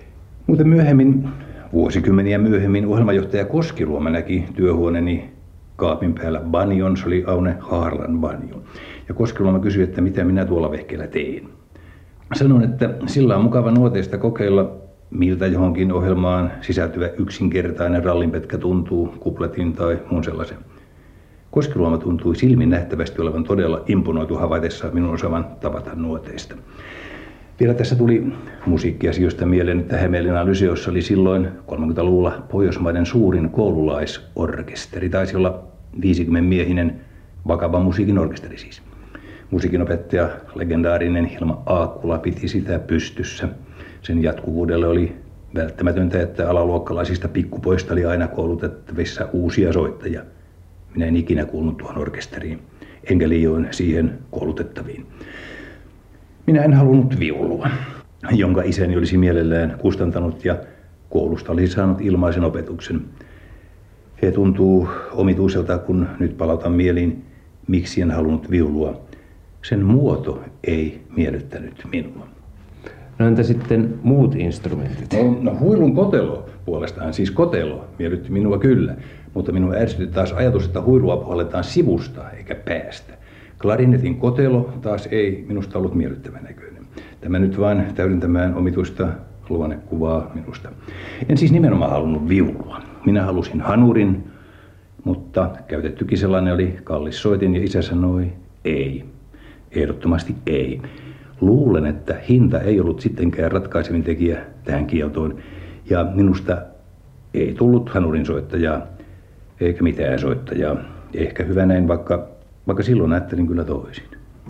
Muuten myöhemmin, vuosikymmeniä myöhemmin, ohjelmajohtaja Koskiluoma näki työhuoneeni kaapin päällä banjon, se oli Aune Haarlan banjo. Ja Koskeluoma kysyi, että mitä minä tuolla vehkeellä tein. Sanon, että sillä on mukava nuoteista kokeilla, miltä johonkin ohjelmaan sisältyvä yksinkertainen rallinpätkä tuntuu, kupletin tai muun sellaisen. Koskeluoma tuntui silmin nähtävästi olevan todella imponoitu havaitessa minun osaavan tavata nuoteista. Vielä tässä tuli musiikkiasioista mieleen, että Hämeenlinnan Lyseossa oli silloin kolmekymmentäluvulla Pohjoismaiden suurin koululaisorkesteri. Taisi olla viisikymmentä miehinen vakavan musiikin orkesteri siis. Musiikinopettaja, legendaarinen Hilma Aakkula, piti sitä pystyssä. Sen jatkuvuudelle oli välttämätöntä, että alaluokkalaisista pikkupoista oli aina koulutettavissa uusia soittajia. Minä en ikinä kuulunut tuohon orkesteriin, enkä liioin siihen koulutettaviin. Minä en halunnut viulua, jonka isäni olisi mielellään kustantanut ja koulusta olisi saanut ilmaisen opetuksen. He tuntuu omituiselta, kun nyt palautan mieliin, miksi en halunnut viulua. Sen muoto ei miellyttänyt minua. No entä sitten muut instrumentit? No, no huilun kotelo puolestaan, siis kotelo, miellytti minua kyllä. Mutta minua ärsytti taas ajatus, että huilua puhalletaan sivusta eikä päästä. Klarinetin kotelo taas ei minusta ollut miellyttävän näköinen. Tämä nyt vain täydentämään omituista luonnekuvaa minusta. En siis nimenomaan halunnut viulua. Minä halusin hanurin, mutta käytettykin sellainen oli kallis soitin ja isä sanoi ei. Ehdottomasti ei. Luulen, että hinta ei ollut sittenkään ratkaisevin tekijä tähän kieltoon. Ja minusta ei tullut hanurin soittajaa, eikä mitään soittajaa. Ehkä hyvä näin, vaikka, vaikka silloin ajattelin kyllä toisin.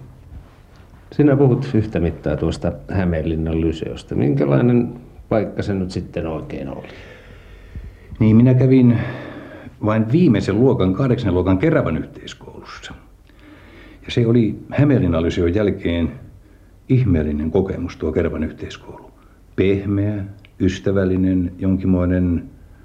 Sinä puhut yhtä mittaa tuosta Hämeenlinnan Lyseosta. Minkälainen paikka se nyt sitten oikein oli? Niin, minä kävin vain viimeisen luokan, kahdeksan luokan Keravan yhteiskoulussa. Ja se oli Hämeenlinnan Lyseon jälkeen ihmeellinen kokemus tuo Keravan yhteiskoulu. Pehmeä, ystävällinen, jonkinmoinen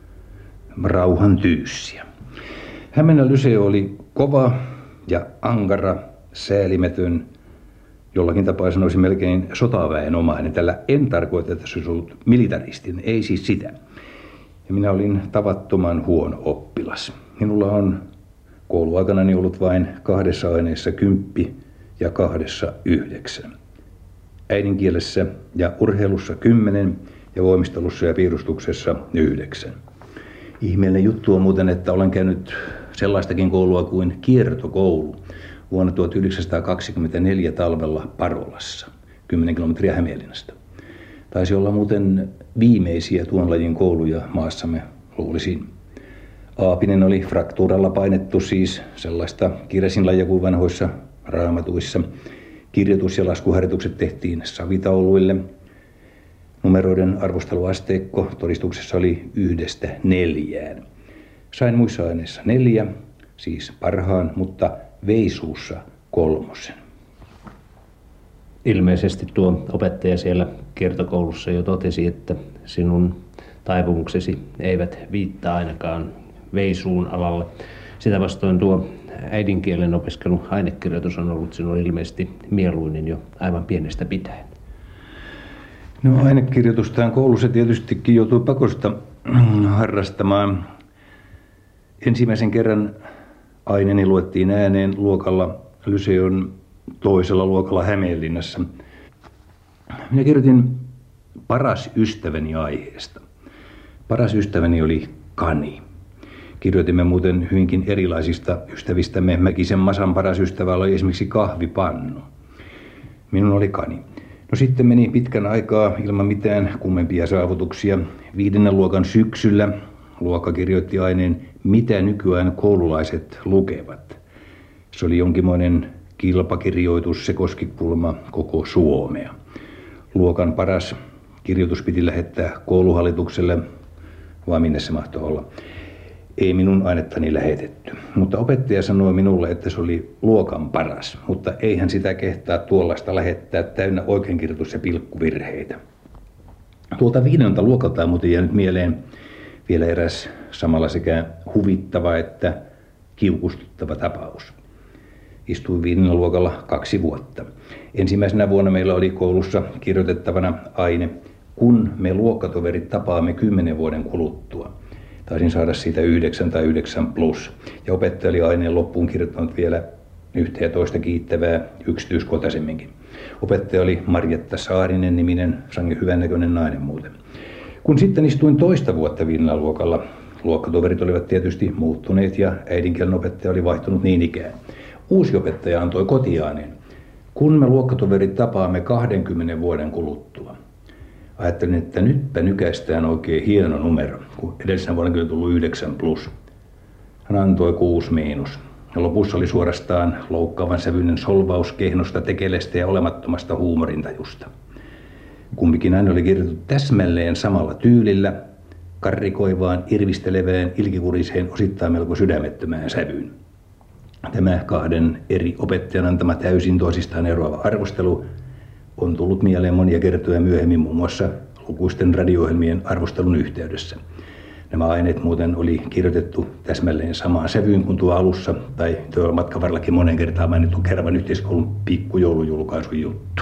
rauhan tyyssiä. Hämeenlinnan Lyseo oli kova ja ankara, säälimätön, jollakin tapaa sanoisin melkein sotaväenomainen. Tällä en tarkoita, että se olisi ollut militaristin, ei siis sitä. Ja minä olin tavattoman huono oppilas. Minulla on kouluaikanani ollut vain kahdessa aineessa kymppi ja kahdessa yhdeksän. Äidinkielessä ja urheilussa kymmenen ja voimistelussa ja piirustuksessa yhdeksän. Ihmeellinen juttu on muuten, että olen käynyt sellaistakin koulua kuin kiertokoulu vuonna tuhatyhdeksänsataakaksikymmentäneljä talvella Parolassa, kymmenen kilometriä Hämeenlinnasta. Taisi olla muuten viimeisiä tuon lajin kouluja maassamme, luulisin. Aapinen oli fraktuuralla painettu, siis sellaista kirjasinlajia kuin vanhoissa raamatuissa. Kirjoitus- ja laskuharjoitukset tehtiin savitauluille. Numeroiden arvosteluasteikko todistuksessa oli yhdestä neljään. Sain muissa aineissa neljä, siis parhaan, mutta veisuussa kolmosen. Ilmeisesti tuo opettaja siellä kiertokoulussa jo totesi, että sinun taipumuksesi eivät viittaa ainakaan veisuun alalle. Sitä vastoin tuo äidinkielen opiskelu ainekirjoitus on ollut sinulle ilmeisesti mieluinen jo aivan pienestä pitäen. No ainekirjoitusta koulussa tietystikin joutui pakosta harrastamaan. Ensimmäisen kerran aineeni luettiin ääneen luokalla Lyseon toisella luokalla Hämeenlinnassa. Minä kirjoitin paras ystäväni aiheesta. Paras ystäväni oli kani. Kirjoitimme muuten hyvinkin erilaisista ystävistämme. Mäkisen Masan paras ystävä oli esimerkiksi kahvipannu. Minun oli kani. No sitten meni pitkän aikaa ilman mitään kummempia saavutuksia. Viidennen luokan syksyllä luokka kirjoitti aineen Mitä nykyään koululaiset lukevat. Se oli jonkinmoinen kilpakirjoitus, se koski kuulemma koko Suomea. Luokan paras kirjoitus piti lähettää kouluhallitukselle, vai minne se mahtoi olla. Ei minun ainettani lähetetty, mutta opettaja sanoi minulle, että se oli luokan paras, mutta eihän sitä kehtaa tuollaista lähettää täynnä oikeinkirjoitus- ja pilkkuvirheitä. Tuolta viidenneltä luokalta on muuten jäänyt mieleen vielä eräs samalla sekä huvittava että kiukustuttava tapaus. Istuin viidennellä luokalla kaksi vuotta. Ensimmäisenä vuonna meillä oli koulussa kirjoitettavana aine, kun me luokkatoverit tapaamme kymmenen vuoden kuluttua. Taisin saada siitä yhdeksän tai yhdeksän plus. Ja opettaja oli aineen loppuun kirjoittanut vielä yhtä ja toista kiittävää yksityiskohtaisemminkin. Opettaja oli Marjatta Saarinen niminen, sangen hyvännäköinen nainen muuten. Kun sitten istuin toista vuotta viidennellä luokalla, luokkatoverit olivat tietysti muuttuneet ja äidinkielen opettaja oli vaihtunut niin ikään. Uusi opettaja antoi kotiaaneen. Kun me luokkatoverit tapaamme kahdenkymmenen vuoden kuluttua. Ajattelin, että nytpä nykäistään oikein hieno numero, kun edellisenä vuonna kyllä tullut yhdeksän plus. Hän antoi kuusi miinus. Ja lopussa oli suorastaan loukkaavan sävyinen solvaus kehnosta, tekelestä ja olemattomasta huumorintajusta. Kumpikin aina oli kirjoitettu täsmälleen samalla tyylillä, karrikoivaan, irvistelevään, ilkikuriseen, osittain melko sydämettömään sävyyn. Tämä kahden eri opettajan antama täysin toisistaan eroava arvostelu on tullut mieleen monia kertoja myöhemmin muun muassa lukuisten radio-ohjelmien arvostelun yhteydessä. Nämä aineet muuten oli kirjoitettu täsmälleen samaan sävyyn kuin tuo alussa tai tuo matkan varrellakin monen kertaan mainittu Keravan yhteiskoulun pikkujoulujulkaisun juttu.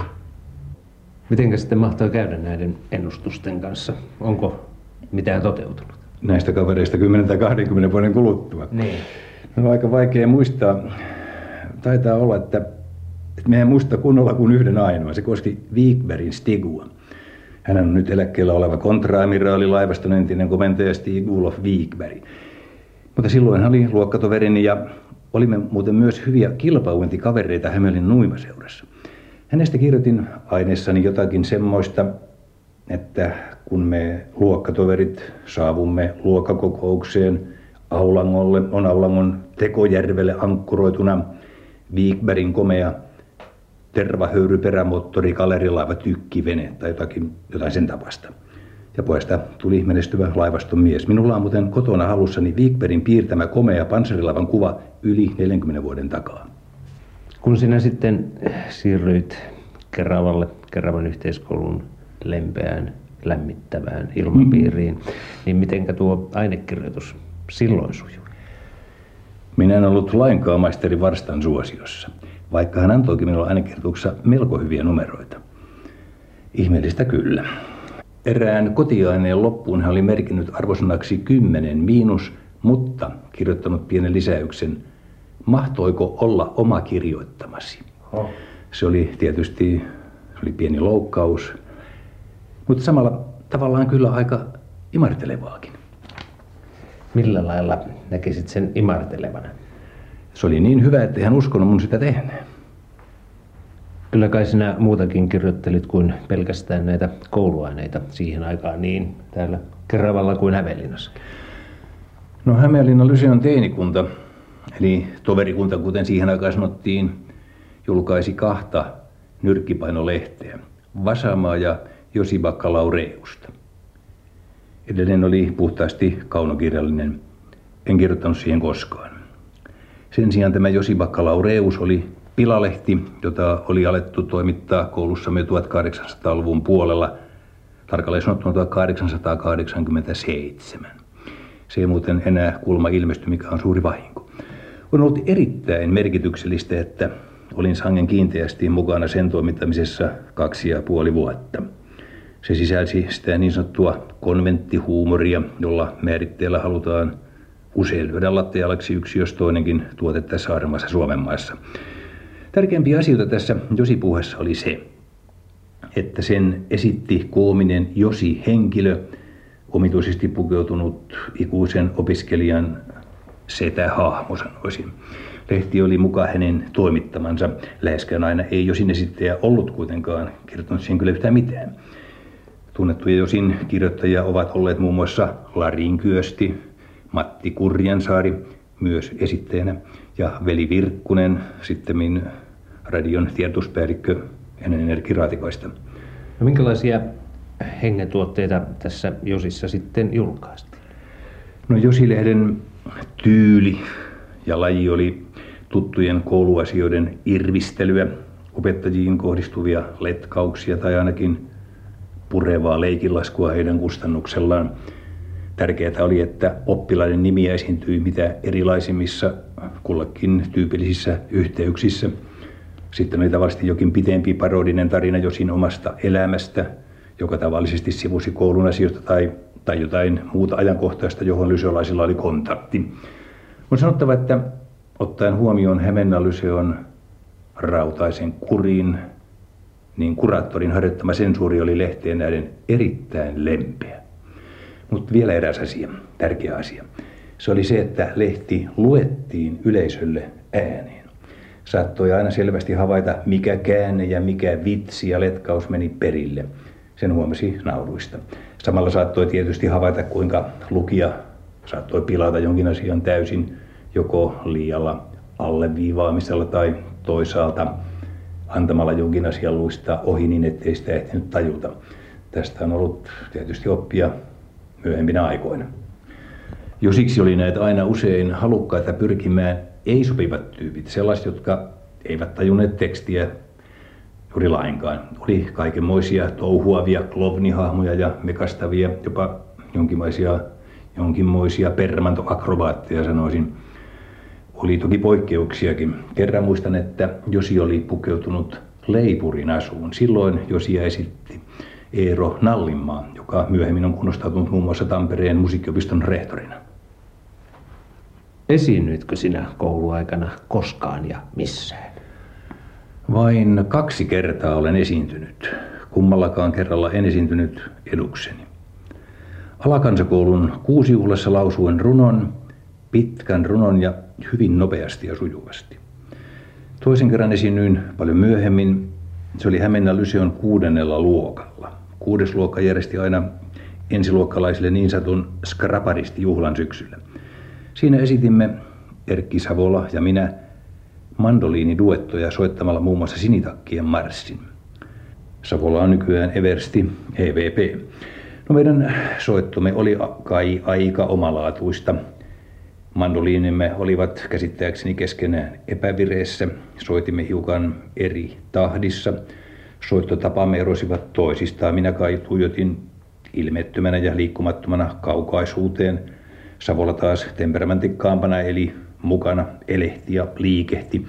Mitenkä sitten mahtaa käydä näiden ennustusten kanssa? Onko mitään toteutunut? Näistä kavereista kymmenen tai kahdenkymmenen vuoden kuluttua. Niin. On aika vaikea muistaa. Taitaa olla, että, että me ei muista kunnolla kuin yhden ainoa. Se koski Wikbergin Stigua. Hän on nyt eläkkeellä oleva kontra-amiraali laivaston entinen komentaja Stig-Olof Wikberg. Mutta silloin hän oli luokkatoverini ja olimme muuten myös hyviä kilpauintikavereita Hämeenlinnan Nuimaseurassa. Hänestä kirjoitin aineessani jotakin semmoista, että kun me luokkatoverit saavumme luokkakokoukseen Aulangolle, on Aulangon Tekojärvelle ankkuroituna Wikbergin komea tervahöyryperämoottori, galerilaiva, tykkivene tai jotakin, jotain sen tapasta. Ja pojasta tuli menestyvä laivaston mies. Minulla on muuten kotona halussani Wikbergin piirtämä komea panssarilaivan kuva yli neljänkymmenen vuoden takaa. Kun sinä sitten siirryit Keravalle, Keravan yhteiskoulun lempeään, lämmittävään ilmapiiriin, mm-hmm. niin mitenkä tuo ainekirjoitus silloin sujui? Minä en ollut lainkaan maisteri Varstan suosiossa, vaikka hän antoikin minulle ainekirjoituksessa melko hyviä numeroita. Ihmeellistä kyllä. Erään kotiaineen loppuun hän oli merkinnyt arvosanaksi kymmenen miinus, mutta kirjoittanut pienen lisäyksen. Mahtoiko olla oma kirjoittamasi? Oh. Se oli tietysti se oli pieni loukkaus, mutta samalla tavallaan kyllä aika imartelevaakin. Millä lailla näkisit sen imartelevana? Se oli niin hyvä, että hän uskonut mun sitä tehneen. Kyllä kai sinä muutakin kirjoittelit kuin pelkästään näitä kouluaineita siihen aikaan niin täällä Keravalla kuin Hämeenlinnassakin. No Hämeenlinnan Lyseon teinikunta, eli toverikunta kuten siihen aikaan sanottiin, julkaisi kahta nyrkkipainolehteä, Vasamaa ja Josibakka Laureusta. Edelleen oli puhtaasti kaunokirjallinen, en kirjoittanut siihen koskaan. Sen sijaan tämä Josibakka Laureus oli pilalehti, jota oli alettu toimittaa koulussamme tuhatkahdeksansataaluvun puolella, tarkalleen sanottuna tuhatkahdeksansataakahdeksankymmentäseitsemän. Se ei muuten enää kuulemma ilmesty, mikä on suuri vahinko. On ollut erittäin merkityksellistä, että olin sangen kiinteästi mukana sen toimittamisessa kaksi ja puoli vuotta. Se sisälsi sitä niin sanottua konventtihuumoria, jolla määritteellä halutaan usein lyödä lattialaksi yksi jos toinenkin tuote tässä armaassa Suomen maassa. Tärkeimpiä asioita tässä Josi-puheessa oli se, että sen esitti koominen Josi-henkilö, omituisesti pukeutunut ikuisen opiskelijan setähahmo sanoisin. Lehti oli mukaan hänen toimittamansa. Läheskään aina ei Josin esittäjä ollut kuitenkaan kirjoittanut siihen kyllä yhtään mitään. Tunnettuja Josin kirjoittajia ovat olleet muun muassa Larin Kyösti, Matti Kurjansaari myös esittäjänä ja Veli Virkkunen, sittemmin radion tiedotuspäällikkö ennen Erkki Raatikaista. No minkälaisia hengentuotteita tässä Josissa sitten julkaistiin? No Josi-lehden tyyli ja laji oli tuttujen kouluasioiden irvistelyä, opettajiin kohdistuvia letkauksia tai ainakin purevaa leikinlaskua heidän kustannuksellaan. Tärkeää oli, että oppilaiden nimiä esiintyi mitä erilaisimmissa kullakin tyypillisissä yhteyksissä. Sitten oli tavallisesti jokin pitempi parodinen tarina Josin omasta elämästä, joka tavallisesti sivusi koulun asioista tai tai jotain muuta ajankohtaista, johon lyseolaisilla oli kontakti. On sanottava, että ottaen huomioon Hämeenlinnan Lyseon rautaisen kurin, niin kuraattorin harjoittama sensuuri oli lehteen näiden erittäin lempeä. Mutta vielä eräs asia, tärkeä asia. Se oli se, että lehti luettiin yleisölle ääneen. Saattoi aina selvästi havaita, mikä käänne ja mikä vitsi ja letkaus meni perille. Sen huomasi nauruista. Samalla saattoi tietysti havaita, kuinka lukija saattoi pilata jonkin asian täysin, joko liialla alleviivaamisella tai toisaalta antamalla jonkin asian luistaa ohi niin, ettei sitä ehtinyt tajuta. Tästä on ollut tietysti oppia myöhempinä aikoina. Jo siksi oli näitä aina usein halukkaita pyrkimään ei-sopivat tyypit, sellaiset, jotka eivät tajunneet tekstiä juuri lainkaan. Oli kaikenmoisia touhuavia klovnihahmoja ja mekastavia, jopa jonkinmoisia, jonkinmoisia permantoakrobaatteja sanoisin. Oli toki poikkeuksiakin. Kerran muistan, että Josi oli pukeutunut leipurin asuun. Silloin Josia esitti Eero Nallinmaa, joka myöhemmin on kunnostautunut muun muassa Tampereen musiikkiopiston rehtorina. Esiinnyitkö sinä kouluaikana koskaan ja missään? Vain kaksi kertaa olen esiintynyt. Kummallakaan kerralla en esiintynyt edukseni. Alakansakoulun kuusijuhlassa lausuen runon, pitkän runon ja hyvin nopeasti ja sujuvasti. Toisen kerran esiinnyin paljon myöhemmin. Se oli Hämeenlinnan Lyseon kuudennella luokalla. Kuudes luokka järjesti aina ensiluokkalaisille niin sanotun skraparistijuhlan syksyllä. Siinä esitimme Erkki Savola ja minä mandoliiniduettoja soittamalla muun muassa Sinitakkien marssin. Savola on nykyään eversti E V P. No meidän soittomme oli kai aika omalaatuista. Mandoliinimme olivat käsittääkseni keskenään epävireessä. Soitimme hiukan eri tahdissa. Soittotapamme erosivat toisistaan. Minä kai tuijotin ilmeettömänä ja liikkumattomana kaukaisuuteen. Savola taas temperamentikkaampana eli mukana elehti ja liikehti.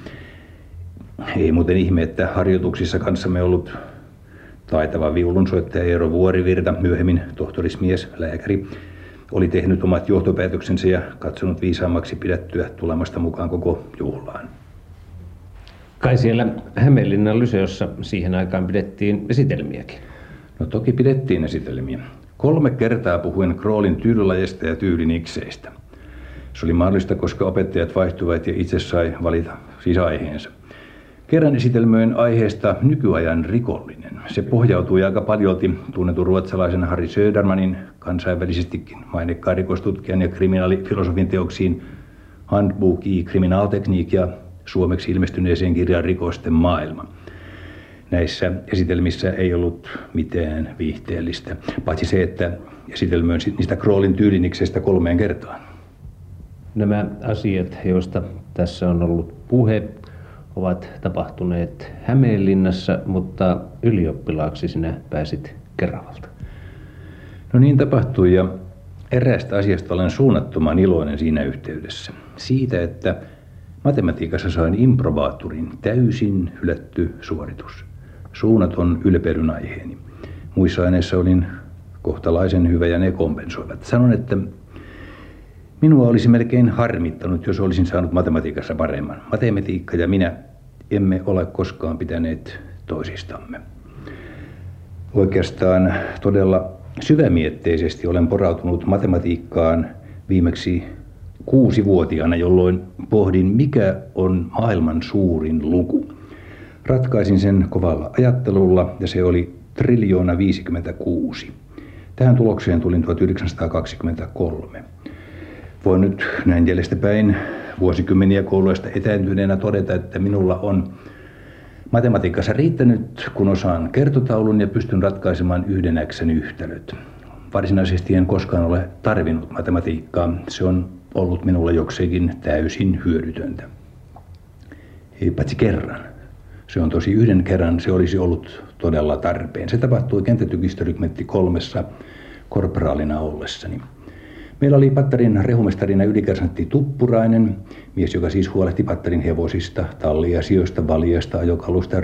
Ei muuten ihme, että harjoituksissa kanssamme ollut taitava viulunsoittaja Eero Vuorivirta, myöhemmin tohtorismies, lääkäri, oli tehnyt omat johtopäätöksensä ja katsonut viisaammaksi pidettyä tulemasta mukaan koko juhlaan. Kai siellä Hämeenlinnan Lyseossa siihen aikaan pidettiin esitelmiäkin. No toki pidettiin esitelmiä. Kolme kertaa puhuin Kroolin tyylilajista ja tyylinikseistä. Se oli mahdollista, koska opettajat vaihtuivat ja itse sai valita siis aiheensa. Kerran esitelmöin aiheesta nykyajan rikollinen. Se pohjautui aika paljolti tunnetun ruotsalaisen Harry Södermanin kansainvälisestikin mainekkaan rikostutkijan ja kriminaalifilosofin teoksiin Handbok i kriminalteknik ja suomeksi ilmestyneeseen kirjaan Rikosten maailma. Näissä esitelmissä ei ollut mitään viihteellistä, paitsi se, että esitelmöin niistä Kroolin tyylinikseistä kolmeen kertaan. Nämä asiat, joista tässä on ollut puhe, ovat tapahtuneet Hämeenlinnassa, mutta ylioppilaaksi sinä pääsit Keravalta. No niin tapahtui, ja eräästä asiasta olen suunnattoman iloinen siinä yhteydessä. Siitä, että matematiikassa sain improbaattorin, täysin hylätty suoritus. Suunnaton ylpeilyn aiheeni. Muissa aineissa olin kohtalaisen hyvä ja ne kompensoivat. Sanon, että minua olisi melkein harmittanut, jos olisin saanut matematiikassa paremman. Matematiikka ja minä emme ole koskaan pitäneet toisistamme. Oikeastaan todella syvämietteisesti olen porautunut matematiikkaan viimeksi kuusivuotiaana, jolloin pohdin, mikä on maailman suurin luku. Ratkaisin sen kovalla ajattelulla ja se oli triljoona viisikymmentäkuusi. Tähän tulokseen tulin tuhatyhdeksänsataakaksikymmentäkolme. Voin nyt näin jäljestäpäin vuosikymmeniä kouluista etääntyneenä todeta, että minulla on matematiikassa riittänyt, kun osaan kertotaulun ja pystyn ratkaisemaan yhden X:n yhtälöt. Varsinaisesti en koskaan ole tarvinnut matematiikkaa. Se on ollut minulle jokseenkin täysin hyödytöntä. Ei paitsi kerran. Se on tosi yhden kerran, se olisi ollut todella tarpeen. Se tapahtui kenttätykistörykmentti kolmessa korporaalina ollessani. Meillä oli Pattarin rehumestarina ylikersantti Tuppurainen, mies, joka siis huolehti Pattarin hevosista, talliasioista, valjasta, ajokalusta,, rehustuksesta, ratsastuksen, alkeinen opettamisesta ja niin poispäin. Ja hän oli myös Pattarin rehumestari, joka siis huolehti Pattarin hevosista, talliasioista, valjasta, ajokalusta, rehustuksesta, alkeinen opettamisesta ja niin poispäin. Hän oli myös Pattarin rehumestari, joka siis huolehti Pattarin hevosista, talliasioista, valjasta, ajokalusta, rehustuksesta, alkeinen opettamisesta ja niin poispäin.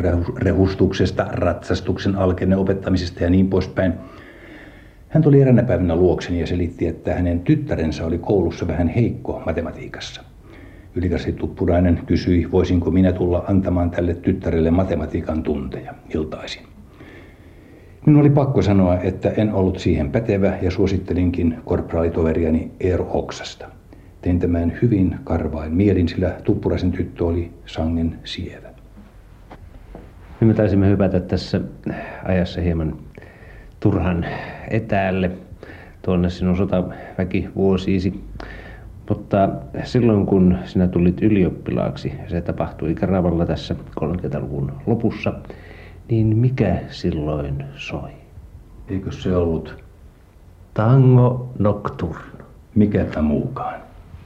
Hän tuli eräänä päivänä luokseni ja selitti, että hänen tyttärensä oli koulussa vähän heikko matematiikassa. Ylikäsi Tuppurainen kysyi, voisinko minä tulla antamaan tälle tyttärelle matematiikan tunteja iltaisin. Minun oli pakko sanoa, että en ollut siihen pätevä ja suosittelinkin korporaalitoveriani Eero Oksasta. Tein tämän hyvin karvain mielin, sillä Tuppuraisen tyttö oli sangen sievä. Me taisimme hypätä tässä ajassa hieman turhan etäälle tuonne sinun sotaväkivuosiisi. Mutta silloin kun sinä tulit ylioppilaaksi, se tapahtui Keravalla tässä kolmekymmentäluvun lopussa, niin mikä silloin soi? Eikö se ollut Tango Nocturno? Mikäpä muukaan.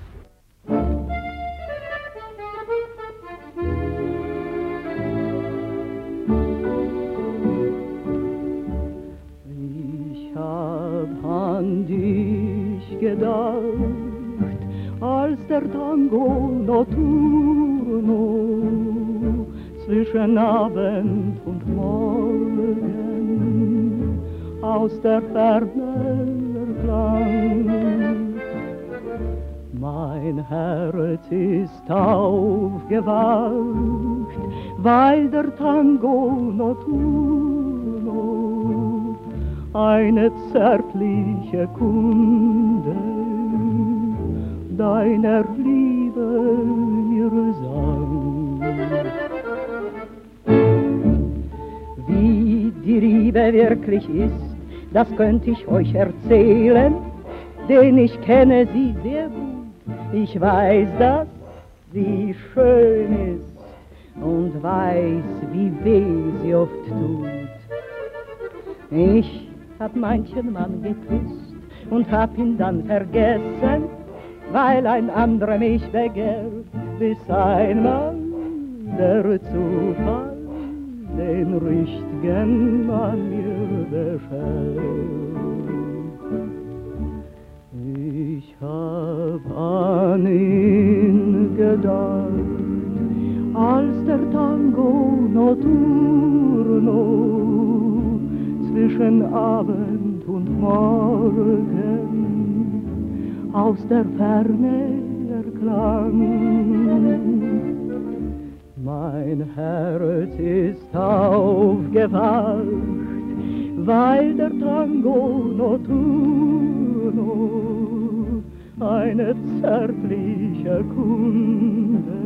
Ich hab an dich gedacht, als der Tango Nocturno zwischen Abend und Morgen aus der Ferne erklang. Mein Herz ist aufgewacht, weil der Tango Nocturno eine zärtliche Kunde deiner Liebe mir sang. Wie die Liebe wirklich ist, das könnte ich euch erzählen, denn ich kenne sie sehr gut. Ich weiß, dass sie schön ist und weiß, wie weh sie oft tut. Ich hab manchen Mann geküsst und hab ihn dann vergessen, weil ein anderer mich begehrt, bis einmal der Zufall den richtigen Mann mir beschert. Ich hab an ihn gedacht, als der Tango Nocturno zwischen Abend und Morgen aus der Ferne erklang. Mein Herz ist aufgewacht, weil der Tango Nocturno eine zärtliche Kunde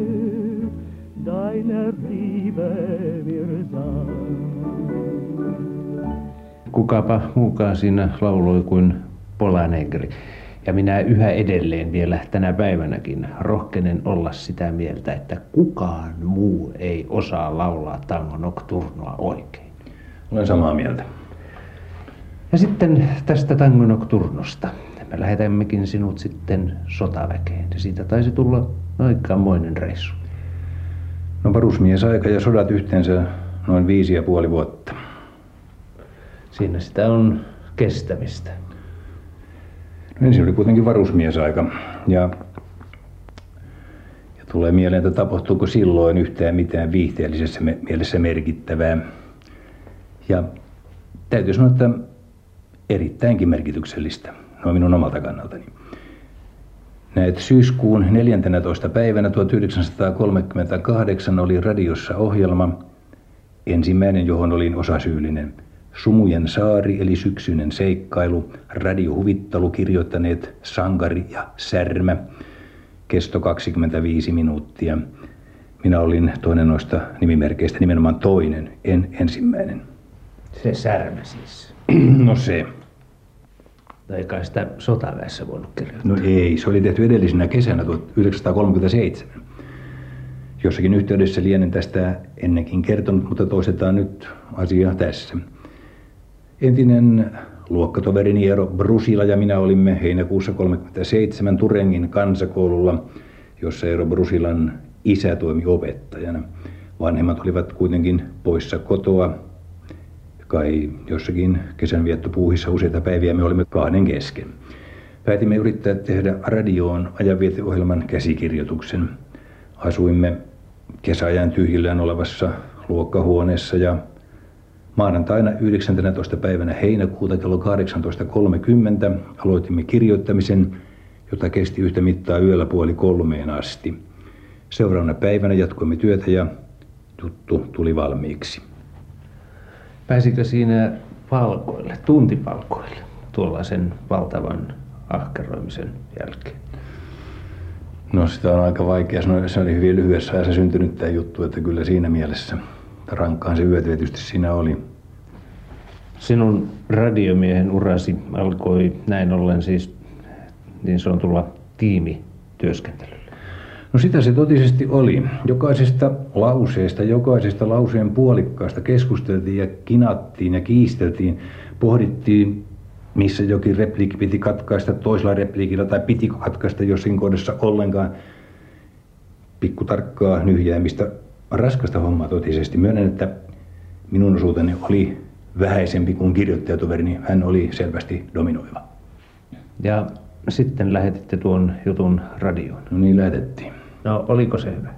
deiner Liebe mir sang. Kukapa muukaan siinä lauloi kuin Pola Negri. Ja minä yhä edelleen vielä tänä päivänäkin rohkenen olla sitä mieltä, että kukaan muu ei osaa laulaa Tango Nocturnoa oikein. Olen samaa mieltä. Ja sitten tästä Tango Nocturnosta. Me lähetämmekin sinut sitten sotaväkeen. Ja siitä taisi tulla aikamoinen reissu. No varusmiesaika ja sodat yhteensä noin viisi ja puoli vuotta. Siinä sitä on kestämistä. No ensin oli kuitenkin varusmiesaika ja, ja tulee mieleen, että tapahtuuko silloin yhtään mitään viihteellisessä mielessä merkittävää. Ja täytyy sanoa, että erittäinkin merkityksellistä, noin minun omalta kannaltani. Näet syyskuun neljäntenätoista päivänä tuhatyhdeksänsataakolmekymmentäkahdeksan oli radiossa ohjelma, ensimmäinen johon olin osasyyllinen. Sumujen saari eli syksyinen seikkailu, radiohuvittelu kirjoittaneet Sankari ja Särmä, kesto kaksikymmentäviisi minuuttia. Minä olin toinen noista nimimerkeistä, nimenomaan toinen, en ensimmäinen. Se Särmä siis. No se. Tai kai sitä sotaväessä voinut kirjoittaa. No ei, se oli tehty edellisenä kesänä tuhatyhdeksänsataakolmekymmentäseitsemän. Jossakin yhteydessä lienen tästä ennenkin kertonut, mutta toistetaan nyt asia tässä. Entinen luokkatoverini Eero Brusila ja minä olimme heinäkuussa kolmekymmentäseitsemän Turengin kansakoululla, jossa Eero Brusilan isä toimi opettajana. Vanhemmat olivat kuitenkin poissa kotoa. Kai jossakin kesänviettopuuhissa useita päiviä me olimme kahden kesken. Päätimme yrittää tehdä radioon ajanvieteohjelman käsikirjoituksen. Asuimme kesäajan tyhjillään olevassa luokkahuoneessa ja Maanantaina yhdeksästoista päivänä heinäkuuta kello kahdeksantoista kolmekymmentä aloitimme kirjoittamisen, jota kesti yhtä mittaa yöllä puoli kolmeen asti. Seuraavana päivänä jatkoimme työtä ja juttu tuli valmiiksi. Pääsikö siinä palkoille, tuntipalkoille, tuollaisen valtavan ahkeroimisen jälkeen? No sitä on aika vaikea sanoa, se oli hyvin lyhyessä ajassa syntynyt tämä juttu, että kyllä siinä mielessä rankkaan se yö tietysti siinä oli. Sinun radiomiehen urasi alkoi näin ollen siis niin sanotulla tiimityöskentelyllä. No sitä se totisesti oli. Jokaisesta lauseesta, jokaisesta lauseen puolikkaasta keskusteltiin ja kinattiin ja kiisteltiin. Pohdittiin, missä jokin repliikki piti katkaista toisella repliikillä tai piti katkaista jossain kohdassa ollenkaan. Pikkutarkkaa nyhjäämistä, raskasta hommaa totisesti. Myönnän, että minun osuuteni oli vähäisempi kuin kirjoittajatoverini. Hän oli selvästi dominoiva. Ja sitten lähetitte tuon jutun radioon. No niin, lähetettiin. No, oliko se hyvä?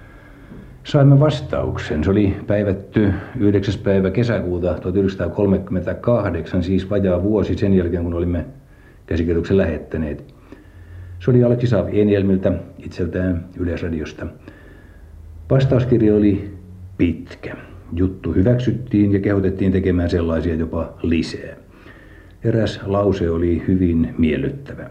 Saimme vastauksen. Se oli päivätty yhdeksäs päivä kesäkuuta tuhatyhdeksänsataakolmekymmentäkahdeksan, siis vajaa vuosi sen jälkeen, kun olimme käsikirjoituksen lähettäneet. Se oli Aleksi Savi-Enielmiltä, itseltään Yleisradiosta. Vastauskirja oli pitkä. Juttu hyväksyttiin ja kehotettiin tekemään sellaisia jopa lisää. Eräs lause oli hyvin miellyttävä.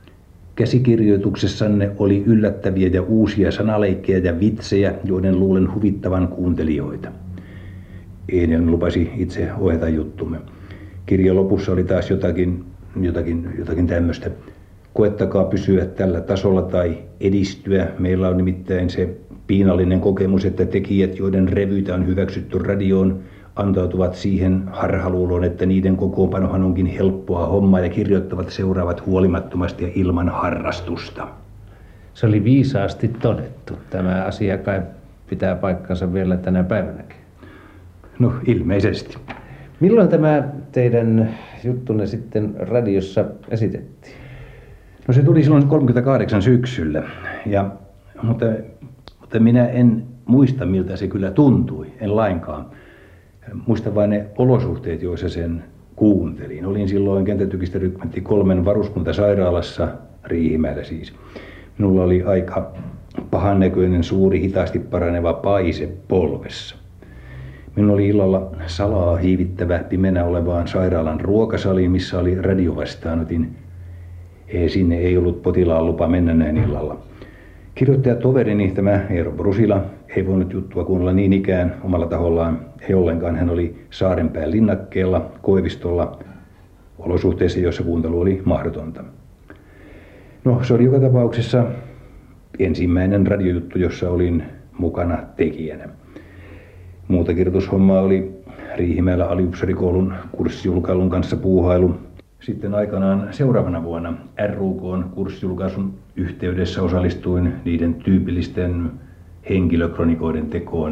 Käsikirjoituksessanne oli yllättäviä ja uusia sanaleikkejä ja vitsejä, joiden luulen huvittavan kuuntelijoita. Enielm lupasi itse ohjata juttumme. Kirjan lopussa oli taas jotakin, jotakin, jotakin tämmöistä. Koettakaa pysyä tällä tasolla tai edistyä. Meillä on nimittäin se piinallinen kokemus, että tekijät, joiden revyitä on hyväksytty radioon, antautuvat siihen harhaluuloon, että niiden kokoonpanohan onkin helppoa hommaa ja kirjoittavat seuraavat huolimattomasti ja ilman harrastusta. Se oli viisaasti todettu. Tämä asia kai pitää paikkansa vielä tänä päivänäkin. No ilmeisesti. Milloin tämä teidän juttunne sitten radiossa esitettiin? No se tuli silloin kolmekymmentäkahdeksan syksyllä, ja, mutta, mutta minä en muista miltä se kyllä tuntui, en lainkaan. Muistan vain ne olosuhteet, joissa sen kuuntelin. Olin silloin kenttätykistä rykmentti kolmen varuskuntasairaalassa, Riihimäellä siis. Minulla oli aika pahan näköinen, suuri, hitaasti paraneva paise polvessa. Minulla oli illalla salaa hiivittävä pimenä olevaan sairaalan ruokasaliin, missä oli radiovastaanotin. Sinne ei ollut potilaan lupa mennä näin illalla. Kirjoittajatoverini, tämä Eero Brusila, ei voinut juttua kuunnella niin ikään omalla tahollaan. Ei ollenkaan. Hän oli Saarenpään linnakkeella, Koivistolla, olosuhteissa, joissa kuuntelu oli mahdotonta. No, se oli joka tapauksessa ensimmäinen radiojuttu, jossa olin mukana tekijänä. Muuta kirjoitushommaa oli Riihimäellä aliupseerikoulun kurssijulkailun kanssa puuhailu. Sitten aikanaan seuraavana vuonna R U K:n kurssijulkaisun yhteydessä osallistuin niiden tyypillisten henkilökronikoiden tekoon.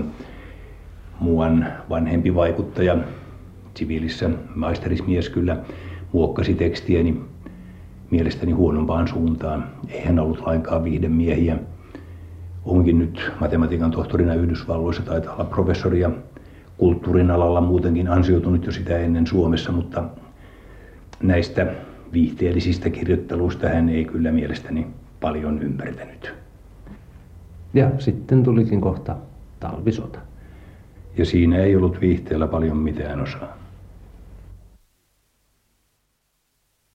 Muuan vanhempi vaikuttaja, siviilissä maisterismies kyllä, muokkasi tekstiäni mielestäni huonompaan suuntaan. Ei hän ollut lainkaan viihdemiehiä. Onkin nyt matematiikan tohtorina Yhdysvalloissa, taitaa olla professori ja kulttuurin alalla muutenkin ansioitunut jo sitä ennen Suomessa, mutta näistä viihteellisistä kirjoitteluista hän ei kyllä mielestäni paljon ymmärtänyt. Ja sitten tulikin kohta talvisota. Ja siinä ei ollut viihteellä paljon mitään osaa.